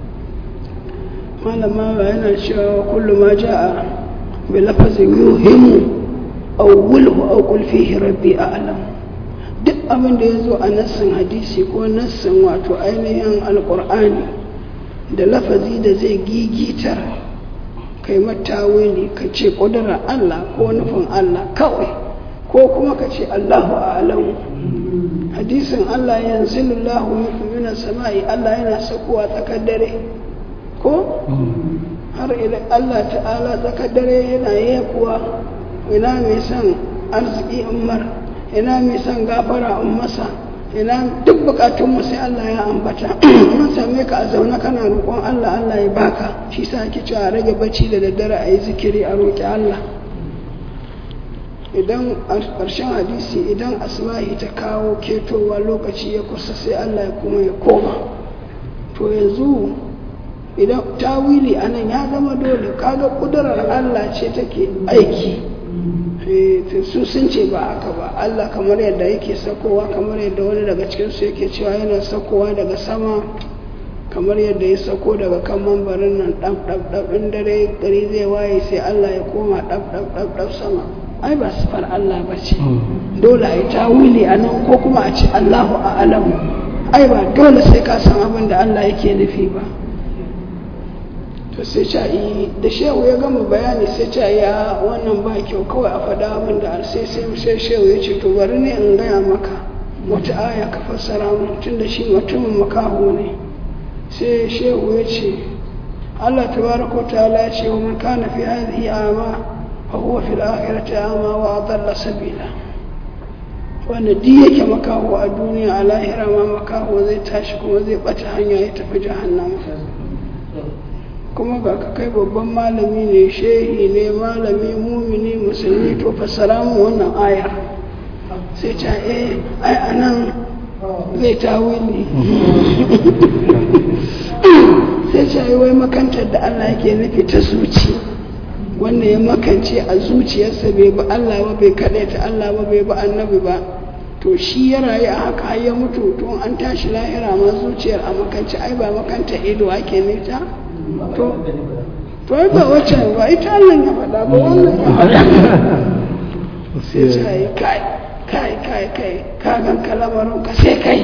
S1: malama yana cewa kullum ma ja'a bi lafazin yuhimu aw wulhu aw qul fihi rabbi a'lam duk abin da ya zo a nassin hadisi ko nassin wato ainihin alkur'ani da lafazi da zai gigitar kai matawili ka ce ƙudurar Allah ko nufin Allah kawai ko kuma ka ce Allahu a'lamu hadisin Allah yanzilullahu minas sama'i Allah yana sakowa tsakar dare ko har idan Allah ta'ala tsakar dare yana yakuwa ina mai son arziki ummar ina mai son gafara in masa ina duk bukatunmu sai Allah ya ambata mun same ka a zaune kana roƙon Allah Allah ya baka shi sa ake cewa rage bacci da daddare a yi zikiri a roƙi Allah idan ƙarshen hadisi idan asma'i ta kawo ketowa lokaci ya kusa sai Allah ya kuma ya koma to yanzu idan tawili anan ya zama dole kaga kudurar Allah ce take aiki su sun ce ba haka ba Allah kamar yadda yake sakowa kamar yadda wani daga cikinsu yake cewa yana sakowa daga sama kamar yadda ya sako daga kan mambarin nan ɗaf ɗaf ɗaf ɗin dare gari zai waye sai Allah ya koma ɗaf ɗaf ɗaf ɗaf sama ai ba sifar Allah ba ce dole a yi tawili a nan ko kuma a ce Allahu a'lamu ai ba dole sai ka san abin da Allah yake nufi ba to sai ca yi da shehu ya gama bayani sai ca ya wannan ba kyau kawai a faɗa abin da sai sai sai shehu ya ce to bari ne in gaya maka wata aya ka fassara mun tun da shi mutumin makaho ne sai shehu ya ce Allah tabaraka ta'ala ya ce wa man kana fi hadhihi ama fa huwa fil akhirati ama wa adalla sabila wanda duk yake makaho a duniya a lahira ma makaho zai tashi kuma zai bata hanya ya tafi jahannama kuma ga ka kai babban malami ne shehi ne malami mumini musulmi to fassara mu wannan ayar sai ta eh ai anan zai tawili sai ta yi wai makantar da Allah yake nufi ta zuci wanda ya makance a zuciyarsa bai ba Allah ba bai ta Allah ba bai ba annabi ba to shi ya rayu a haka har ya mutu to an tashi lahira ma zuciyar a makance ai ba makanta ido ake nita to to ai ba wacce ba ita Allah ya faɗa ba wannan ya faɗa sai sai kai kai kai kai ka gan kalamarin ka sai kai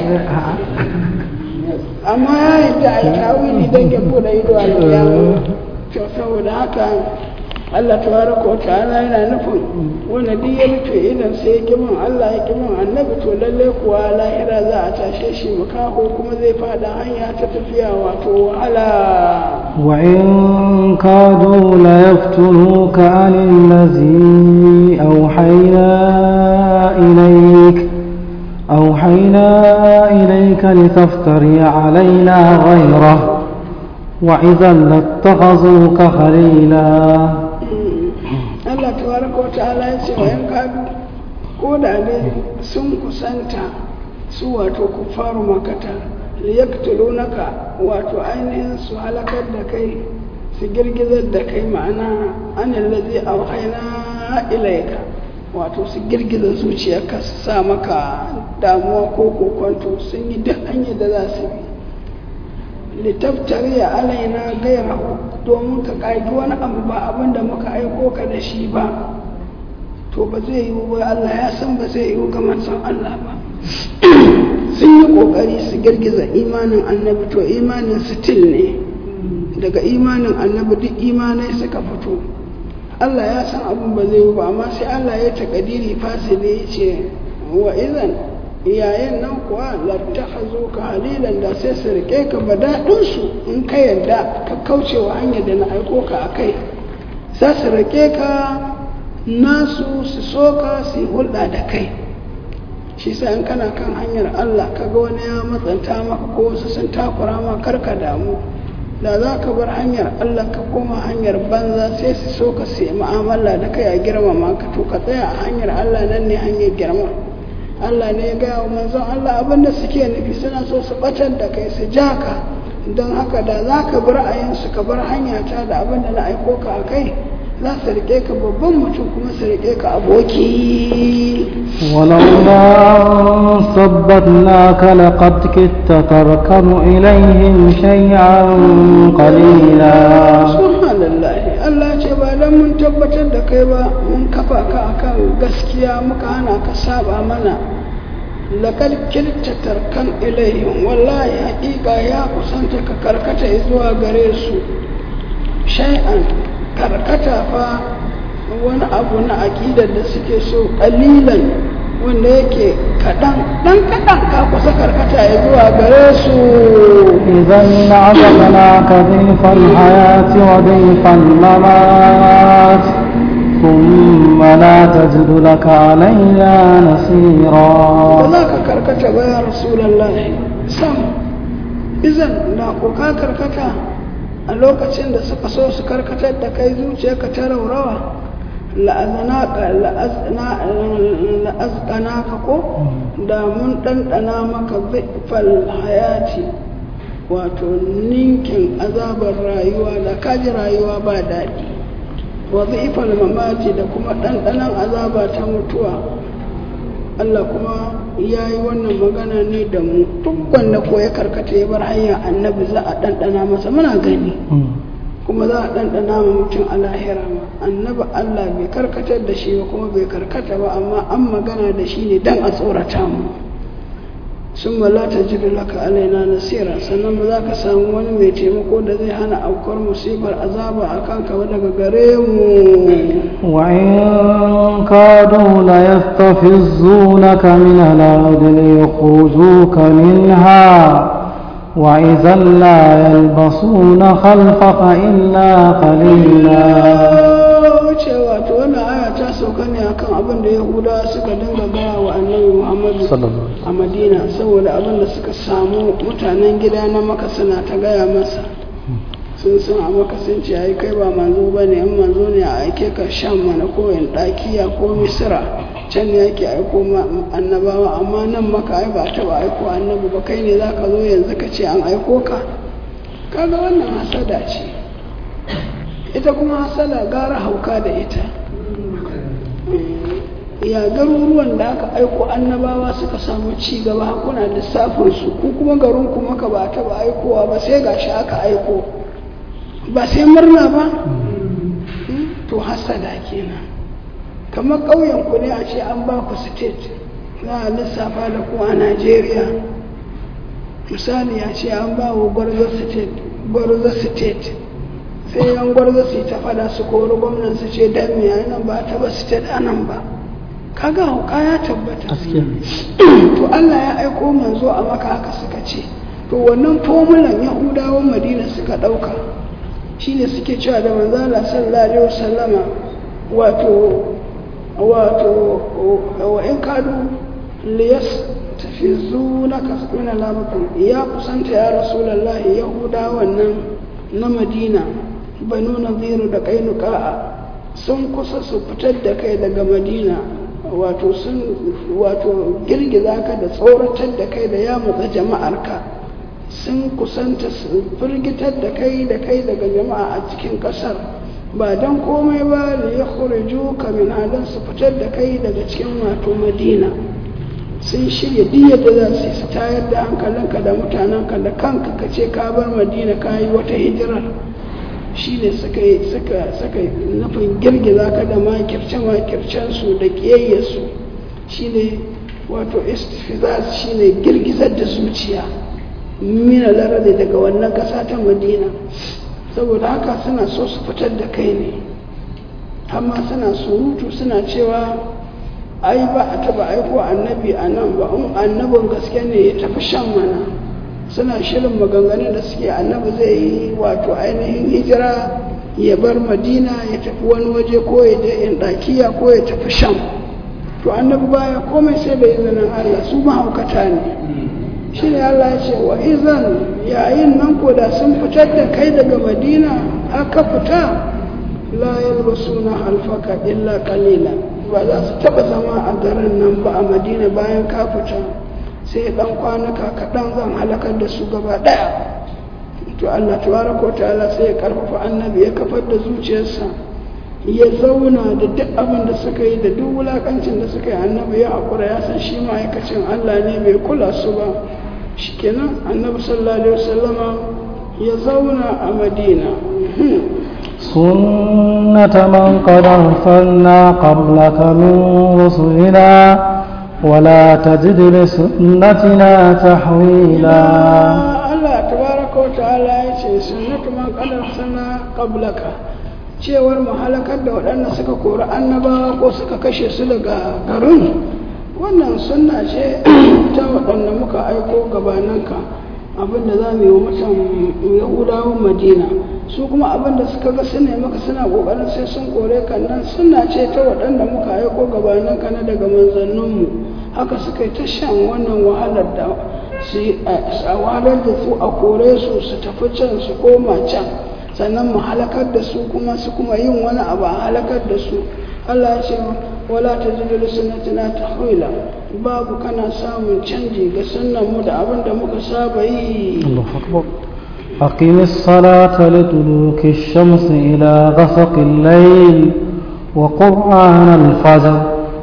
S1: amma ya yi da alkawili don ya buɗe ido a kiyama to saboda haka Allah tabaraka wa ta'ala yana nufin wanda duk ya mutu idan sai ya kimin Allah ya kimin annabi to lalle kuwa lahira za a tashe shi makaho kuma zai fada hanya ta tafiya wato wahala
S2: wa in kadu la yaftunuka anil ladzi awhayna ilayk awhayna ilayka litaftari alayna ghayrahu wa idhan lattakhadhuka khalila
S1: Allah tabaraka wa ta'ala ya ce wa yan kadu ko da ne sun kusanta su wato kufaru makata liyaktulunaka wato ainihin su halakar da kai su girgizar da kai ma'ana anil ladzi awhayna ilayka wato su girgiza zuciyarka su sa maka damuwa ko kokonto sun yi duk hanyar da za su bi litaftariya alaina gairahu domin ka ƙagi wani abu ba abin da muka aiko ka da shi ba to ba zai yiwu ba Allah ya san ba zai yiwu ga manzon Allah ba sun yi ƙoƙari su girgiza imanin annabi to imanin sitil ne daga imanin annabi duk imanai suka fito Allah ya san abin ba zai yiwu ba amma sai Allah ya takadiri fasili ya ce wa idan iyayen nan kuwa lattakhazu ka halilan da sai su rike ka badaɗinsu in ka yarda ka kaucewa hanyar da na aiko ka a kai za su rike ka nasu su soka su yi hulɗa da kai shi sa in kana kan hanyar Allah ka ga wani ya matsanta maka ko wasu sun takura ma karka damu da za ka bar hanyar Allah ka koma hanyar banza sai su soka su yi mu'amala da kai a girmama ka to ka tsaya a hanyar Allah nan ne hanyar girma Allah ne ya gaya wa manzon Allah abinda suke nufi suna so su batar da kai su ja ka don haka da za ka bar ra'ayinsu ka bar hanya ta da abinda na aiko ka a kai za su rike ka babban mutum kuma su rike ka aboki
S2: ولولا ثبتناك لقد كدت تركن إليهم شيئا قليلا
S1: subhanallahi Allah ce ba dan mun tabbatar da kai ba mun kafa ka akan gaskiya muka hana ka saba mana laqad kilta tarkan ilayhim wallahi haƙiƙa ya kusanta ka karkata zuwa gare su shay'an karkata fa wani abu na aƙidar da suke so ƙalilan wanda yake kaɗan ɗan kaɗan ka kusa karkata ya zuwa gare su
S2: إذا لعذبناك ضيف الحياة وضيف الممات ثم لا تجد لك علينا نصيرا
S1: وذاك karkata ba ya rasulullahi sam izan da ku ka karkata a lokacin da suka so su karkatar da kai zuciyarka ta raurawa la'azqanaka ko da mun ɗanɗana maka zifal hayati wato ninkin azabar rayuwa da kaji rayuwa ba daɗi wa zifal mamati da kuma ɗanɗanan azaba ta mutuwa Allah kuma ya yi wannan magana ne da mu duk wanda ko ya karkata ya bar hanya annabi za a ɗanɗana masa muna gani kuma za a ɗanɗana ma mutum a lahira ma annabi Allah bai karkatar da shi ba kuma bai karkata ba amma an magana da shi ne don a tsorata mu sun la ta ji laka alaina nasira sannan ba za ka samu wani mai taimako da zai hana aukar musibar azaba a kanka ba daga gare mu
S2: wa in kadu la yastafizzunaka min al-ardi liyukhrijuka minha وإذا لا يلبسون خلفك إلا قليلا
S1: cewa to wannan aya ta sauka ne akan abin da Yahudawa suka dinga gaya wa Annabi Muhammad a Madina saboda abin da suka samu mutanen gida na Makka suna ta gaya masa sun san a Makka sun ce ai kai ba manzo bane in manzo ne a aike ka Sham mana ko in Dakiya ko Misra can ne yake aiko annabawa amma nan maka ai ba taba aiko annabi ba kai ne zaka zo yanzu ka ce an aiko ka kaga wannan hasada ce ita kuma hasada gara hauka da ita ya garuruwan da aka aiko annabawa suka samu ci gaba hakuna lissafin su ku kuma garin ku maka ba taba aikowa ba sai gashi aka aiko ba sai murna ba to hasada kenan kamar ƙauyen ku ne a ce an ba ku state za a lissafa da ku a Najeriya misali a ce an ba wa gwarzo state gwarzo state sai yan gwarzo su ta fada su kori gwamnan su ce dan me nan ba ta ba state anan ba kaga hauka ya tabbata to Allah ya aiko manzo a maka haka suka ce to wannan formulan Yahudawan Madina suka dauka shine suke cewa da manzo Allah sallallahu alaihi wasallama wato wato wa in kadu liyas tafizunaka min al-ardi ya kusanta ya rasulullahi yahuda wannan na Madina banu naziru da kainuka sun kusa su fitar da kai daga Madina wato sun wato girgiza ka da tsoratar da kai da ya mutsa jama'arka sun kusanta su firgitar da kai da kai daga jama'a a cikin kasar ba don komai ba da ya kurju kamin halin su fitar da kai daga cikin wato Madina sun shirya diyar da za su su tayar da hankalinka da mutanenka da kanka ka ce ka bar Madina ka yi wata hijirar shi ne suka nufin girgiza ka da makirce-makircensu da ƙiyayyarsu shi ne wato istifizaz shi ne girgizar da zuciya mina larade daga wannan ƙasa ta Madina saboda haka suna so su fitar da kai ne amma suna surutu suna cewa ai ba a taba aiko annabi a nan ba in annabin gaske ne ya tafi shan mana suna shirin maganganun da suke annabi zai yi wato ainihin hijira ya bar Madina ya tafi wani waje ko ya je in dakiya ko ya tafi sham to annabi baya komai sai da izinin Allah su mahaukata ne shi ne Allah ya ce wa izan yayin nan ko da sun fitar da kai daga Madina aka fita la yalbasuna halfaka illa qalila ba za su taba zama a garin nan ba a Madina bayan ka fita sai dan kwanaka kaɗan zan halakar da su gaba ɗaya. To Allah tabaraka ta'ala sai ya karfafa annabi ya kafar da zuciyarsa ya zauna da duk abin da suka yi da duk wulakancin da suka yi annabi ya haƙura ya san shi ma'aikacin Allah ne bai kula su ba. Shikenan annabi sallallahu alaihi wasallama ya zauna a Madina.
S2: سنة من قد أرسلنا قبلك من رسلنا ولا تجد لسنتنا تحويلا.
S1: الله تبارك وتعالى يقول سنة من قد أرسلنا قبلك cewar mu halakar da waɗanda suka kori annabawa ko suka kashe su daga garin wannan sunna ce ta waɗanda muka aiko gabaninka abinda za mu yi wa mutan yahudawan Madina su kuma abinda suka ga su ne maka suna ƙoƙarin sai sun kore ka nan sunna ce ta waɗanda muka aiko gabaninka na daga manzanninmu haka suka yi ta shan wannan wahalar da su a wahalar da su a kore su su tafi can su koma can sannan mu halakar da su kuma su kuma yin wani abu a halakar da su. Allah ya ce wala tajidu li sunnatina tahwila babu kana samun canji ga sunnan mu da abin da muka saba yi.
S2: Allahu akbar. أقم الصلاة لدلوك الشمس إلى غسق الليل وقرآن الفجر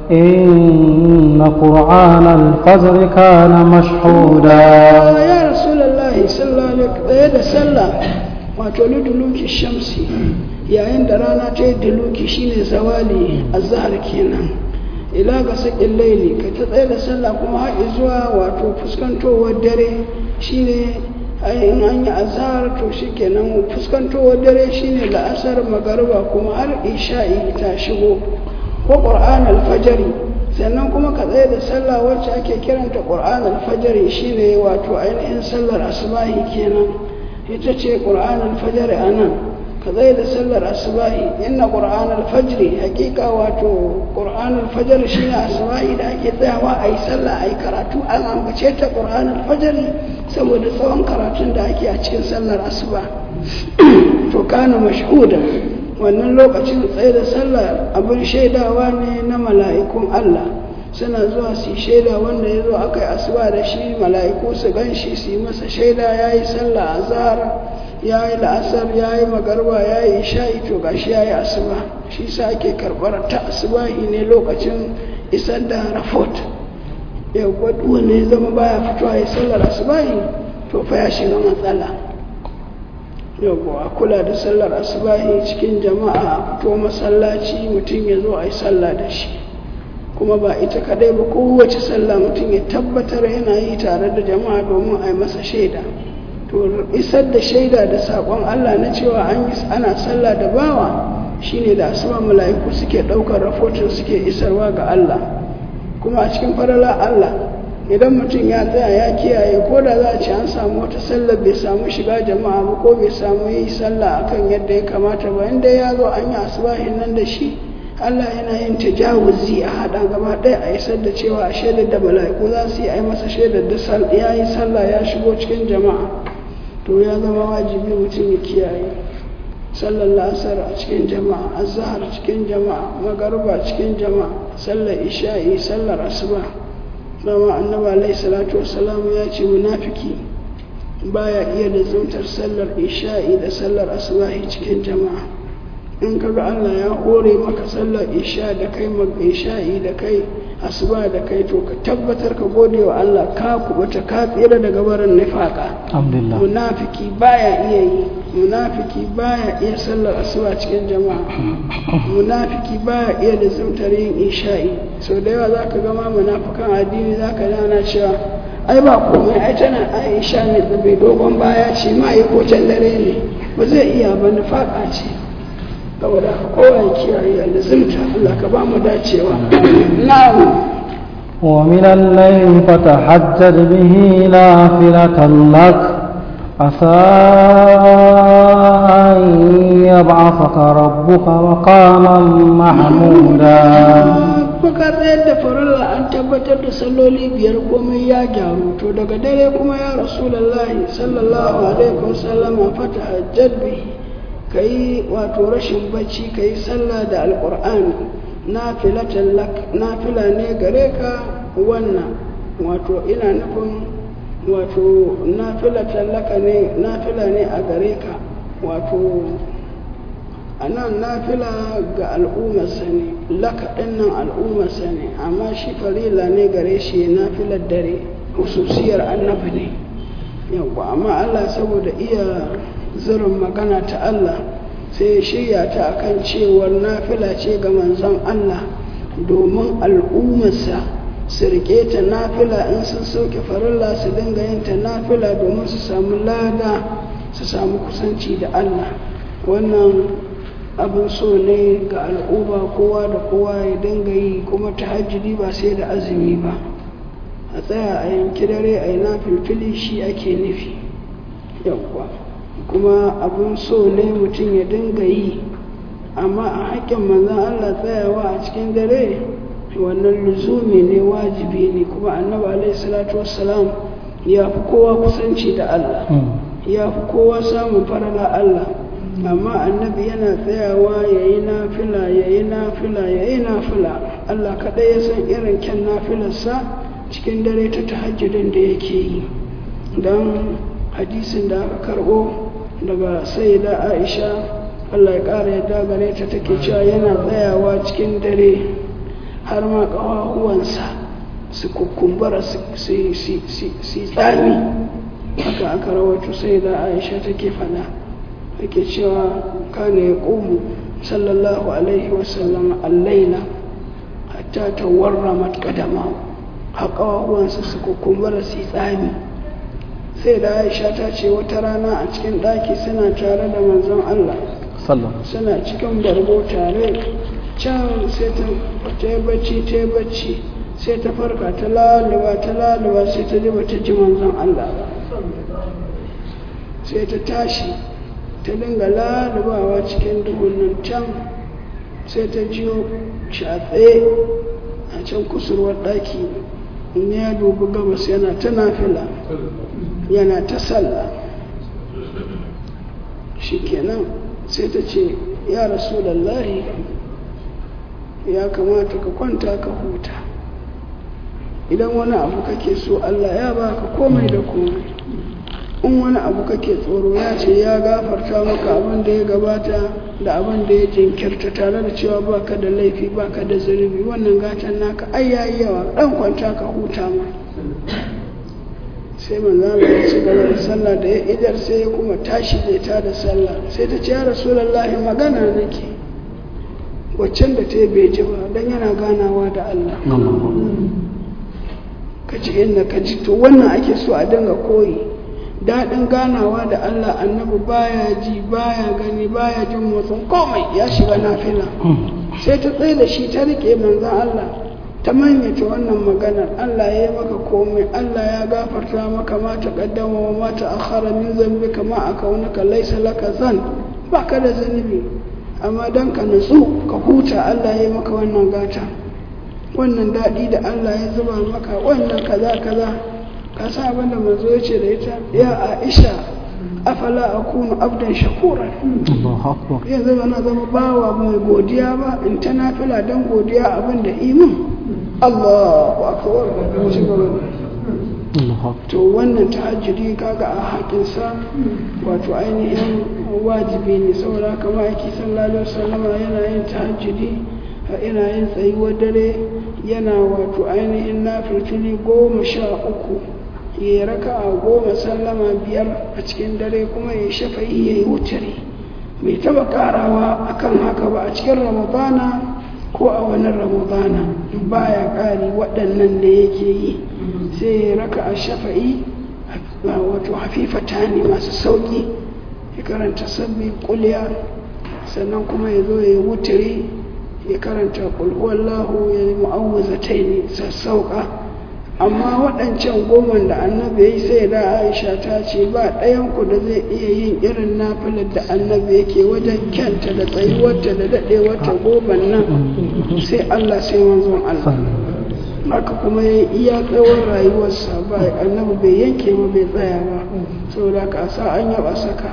S2: إن قرآن الفجر كان مشهودا.
S1: يا رسول الله صلى الله عليه وسلم wato liduluki shamsi yayin da rana ta yi duluki shine zawali azhar kenan ila ga sakin laili ka ta tsaye da sallah kuma har zuwa wato fuskantowar dare shine in an yi azhar to shikenan fuskantowar dare shine la'asar magariba kuma har isha'i ta shigo ko qur'an al-fajr sannan kuma ka tsaye da sallah wacce ake kiranta qur'an al-fajr shine wato ainihin sallar asbahi kenan ita ce ƙur'an alfajari a nan ka zai da sallar asubahi inna ƙur'an alfajiri hakika wato ƙur'an alfajari shi ne asubahi da ake tsayawa a yi sallah a yi karatu an ambace ta ƙur'an alfajari saboda tsawon karatun da ake a cikin sallar asuba to kana mashhuda wannan lokacin tsaye da sallar abin shaidawa ne na mala'ikun Allah suna zuwa su shaida wanda ya zo aka yi asuba da shi mala'iku su gan shi su yi masa shaida ya yi sallah azhar ya yi la'asar ya yi magarba ya yi isha'i to ga shi ya yi asuba shi sa ake karɓar ta asubahi ne lokacin isar da rafot yau wanda ya zama baya fitowa ya sallar asubahi to fa ya shiga matsala yau a kula da sallar asubahi cikin jama'a to masallaci mutum ya zo a yi sallah da shi kuma ba ita kadai ba kowace sallah mutum ya tabbatar yana yi tare da jama'a domin a yi masa shaida to isar da shaida da saƙon Allah na cewa an yi ana sallah da bawa shine da asuba mala'iku suke ɗaukar rahoton suke isarwa ga Allah kuma a cikin farala Allah idan mutum ya tsaya ya kiyaye ko da za a ce an samu wata sallah bai samu shiga jama'a ba ko bai samu yi sallah akan yadda ya kamata ba inda ya zo an yi asubahin nan da shi Allah yana yin tajawuzi a haɗa gaba ɗaya a isar da cewa a shaidar da mala'iku za su yi a yi masa shaidar da ya yi sallah ya shigo cikin jama'a to ya zama wajibi mutum ya kiyaye sallar la'asar a cikin jama'a azhar cikin jama'a magariba cikin jama'a sallar isha'i sallar asuba dama annabi alaihi salatu wassalam ya ce munafiki baya iya da zuntar sallar isha'i da sallar asubahi cikin jama'a in kaga Allah ya hore maka sallar isha da kai isha'i da kai asuba da kai to ka tabbatar ka gode wa Allah ka kubuta ka tsira daga barin nifaka
S2: alhamdulillah
S1: munafiki baya iya yi munafiki baya iya sallar asuba cikin jama'a munafiki baya iya da zumtar yin isha'i sau da yawa zaka ga ma munafikan addini zaka dana cewa ai ba komai ai tana Aisha ne tsabe dogon baya ce ma ai ko can dare ne ba zai iya ba nifaka ce saboda kowa kiyaye da zumta Allah ka ba mu dacewa na'am
S2: ومن الليل فتحجد به نافلة لك عسى أن يبعثك ربك مقاما محمودا
S1: baka tsayar da farilla an tabbatar da salloli biyar komai ya gyaru to daga dare kuma ya rasulullahi sallallahu alaihi wasallam fata hajjad bihi ka yi wato rashin bacci ka yi sallah da alƙur'ani nafila ne gare ka wannan wato ina nufin wato nafila tallaka ne nafila ne a gare ka wato a nan nafila ga al'ummarsa ne laka ɗinnan al'ummarsa ne amma shi farila ne gare shi nafilar dare hususiyar annabi ne yawwa amma Allah saboda iya zirin magana ta Allah sai ya shirya ta akan cewar nafila ce ga manzon Allah domin al'ummarsa su rike ta nafila in sun sauke farilla su dinga yin ta nafila domin su samu lada su samu kusanci da Allah wannan abin so ne ga al'umma kowa da kowa ya dinga yi kuma tahajjudi ba sai da azumi ba a tsaya a yanki dare a yi nafilfili shi ake nufi yawwa kuma abin so ne mutum ya dinga yi amma a haƙƙin manzan Allah tsayawa a cikin dare wannan luzumi ne wajibi ne kuma annabi alaihi salatu wassalam ya fi kowa kusanci da Allah ya fi kowa samun farala Allah amma annabi yana tsayawa ya yi nafila ya yi nafila ya yi nafila Allah kaɗai ya san irin kyan nafilarsa cikin dare ta tahajjudin da yake yi don hadisin da aka karɓo daga sayyida Aisha Allah ya ƙara yadda gare ta take cewa yana tsayawa cikin dare har ma ƙawahuwansa su kukumbura su tsami haka aka rawaito sayyida Aisha take faɗa yake cewa kana ya ƙumu sallallahu alaihi wasallam allaila hatta tawarramat qadamahu haƙawawansa su kukumbura su tsami sai da Aisha ta ce wata rana a cikin ɗaki suna tare da manzon Allah suna cikin bargo tare can sai ta yi bacci ta yi bacci sai ta farka ta laluba ta laluba sai ta ji bata ji manzon Allah ba sai ta tashi ta dinga lalubawa cikin duhunan can sai ta jiyo shatsaye a can kusurwar ɗaki in ya dubi gabas yana ta nafila yana ta sallah shikenan sai ta ce ya rasulallahi ya kamata ka kwanta ka huta idan wani abu kake so Allah ya baka komai da komai in wani abu kake tsoro ya ce ya gafarta maka abin da ya gabata da abin da ya jinkirta tare da cewa baka da laifi baka da zunubi wannan gatan naka ai yayi yawa dan kwanta ka huta ma sai manzo Allah ya ci gaba da sallah da ya idar sai ya kuma tashi zai ta da sallah sai ta ce ya rasulullahi magana nake waccan da ta yi bai ji ba dan yana ganawa da Allah ka ji inda ka ji to wannan ake so a dinga koyi daɗin ganawa da Allah annabi baya ji baya gani baya jin motsin komai ya shiga nafila sai ta tsaye da shi ta rike manzan Allah ta manyata wannan maganar Allah ya yi maka komai Allah ya gafarta maka ma ta kaddama wa ma ta akhara min zambi kama aka kaunaka laisa laka zan baka da zanubi amma dan ka nutsu ka huta Allah ya yi maka wannan gata wannan daɗi da Allah ya zuba maka wannan kaza kaza ka sa abinda manzo ya ce da ita ya Aisha afala akunu abdan shakura yanzu ba na zama bawa mai godiya ba in ta nafila don godiya abinda imin Allahu akbar to wannan tahajjudi kaga a haƙinsa wato ainihin wajibi ne saboda kama yake sallallahu alaihi wasallam yana yin tahajjudi yana yin tsayuwar dare yana wato ainihin nafilfili goma sha uku ya raka a goma sallama biyar a cikin dare kuma ya shafa'i ya yi wutari bai taba karawa akan haka ba a cikin ramadana ko a wani ramadana baya kari waɗannan da yake yi sai ya raka a shafa'i wato hafifata ne masu sauƙi ya karanta sabbi kuliya sannan kuma ya zo ya yi wutari ya karanta kulhuwallahu ya yi mu'awwazatai ne sassauƙa amma waɗancan goman da annabi ya yi sai da Aisha ta ce ba ɗayanku da zai iya yin irin nafilar da annabi yake wajen kyanta da tsayuwarta da daɗewarta goman nan sai Allah sai manzon Allah haka kuma ya iya tsawon rayuwarsa ba annabi bai yanke ba bai tsaya ba saboda ka sa an yaba saka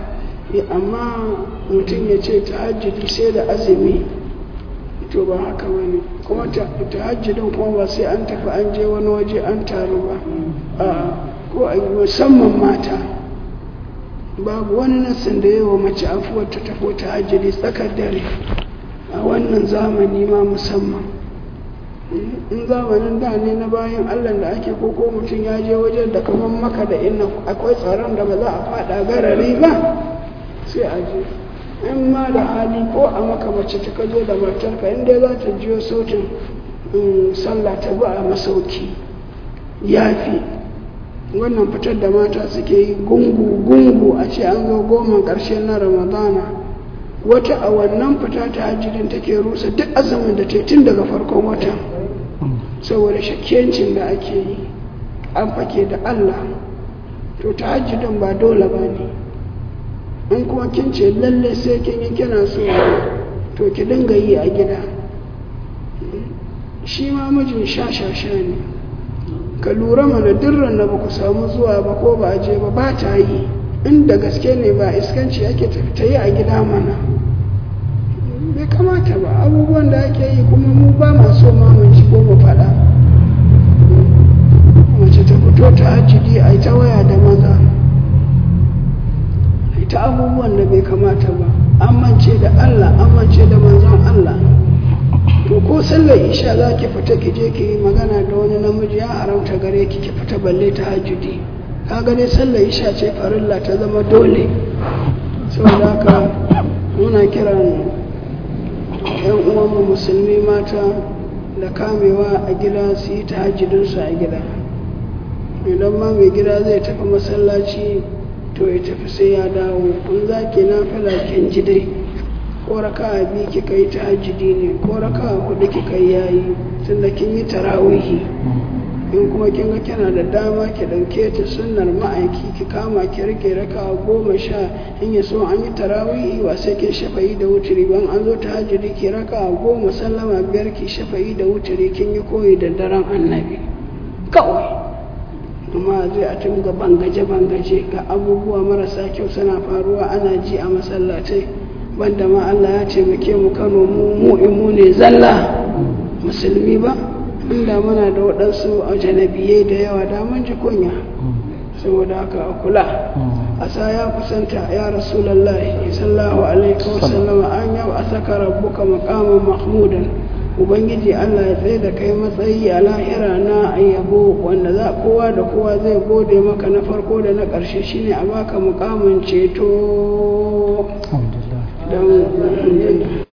S1: amma mutum ya ce tahajjudi sai da azumi to ba haka bane kuma tahajjudin kuma ba sai an tafi an je wani waje an taru ba a ko a musamman mata babu wani nassin da yawa mace afuwar ta tafi tahajjudi tsakar dare a wannan zamani ma musamman in zamanin da ne na bayan Allah da ake koko mutum ya je wajen da kamar maka da inna akwai tsaron da ba za a fada garari ba sai a je in ma da hali ko a maka mace ta kazo da matarka inda za ta jiyo sautin sallah ta ba a masauki yafi wannan fitar da mata suke yi gungu-gungu a ce an zo goma ƙarshen na ramadana wata a wannan fita ta hajjidin take rusa duk azumin da ta tun daga farkon wata saboda shakkiyancin da ake yi an fake da Allah to ta hajjidin ba dole ba ne in kuma kin ce lalle sai kin yi kina so to ki dinga yi a gida shi ma mijin sha-sha-sha ne ka lura mana dirran da ba ku samu zuwa ba ko ba a je ba ba ta yi inda gaske ne ba iskanci ake tafi ta yi a gida mana bai kamata ba abubuwan da ake yi kuma mu ba ma so ma mun ci ko mu faɗa mace ta fito ta hajjidi a ta waya da maza a ta abubuwan da bai kamata ba an mance da Allah an mance da manzon Allah to ko sallar isha za ki fita ki je ki yi magana da wani namiji ya haramta gare ki ki fita balle ta hajjudi kaga dai sallar isha ce farilla ta zama dole saboda haka muna kiran yan uwanmu musulmi mata da kamewa a gida su yi tahajjudinsu a gida idan ma mai gida zai tafi masallaci to ya tafi sai ya dawo in za ki nafila kin ji dai ko raka'a biyu kika yi tahajjudi ne ko raka'a hudu kika yi yayi tunda kin yi tarawihi in kuma kin ga kina da dama ki dauke ta sunnar ma'aiki ki kama ki rike raka goma sha in ya so an yi tarawih wa sai ki shafa'i da wuturi ban an zo tahajjudi ki raka goma sallama biyar ki shafa'i da wuturi kin yi koyi da daren annabi kawai amma zai a tunga bangaje bangaje ga abubuwa marasa kyau suna faruwa ana ji a masallatai banda ma Allah ya taimake mu Kano mu mu ne zalla musulmi ba inda muna da waɗansu a janabiyai da yawa daman ji kunya saboda haka a kula a sa ya kusanta ya rasulallahi sallallahu alaihi wasallama an yau a saka rabbuka maqaman mahmudan ubangiji Allah ya tsaye da kai matsayi a lahira na ayyabo wanda za kowa da kowa zai gode maka na farko da na ƙarshe shine a baka muƙamin ceto.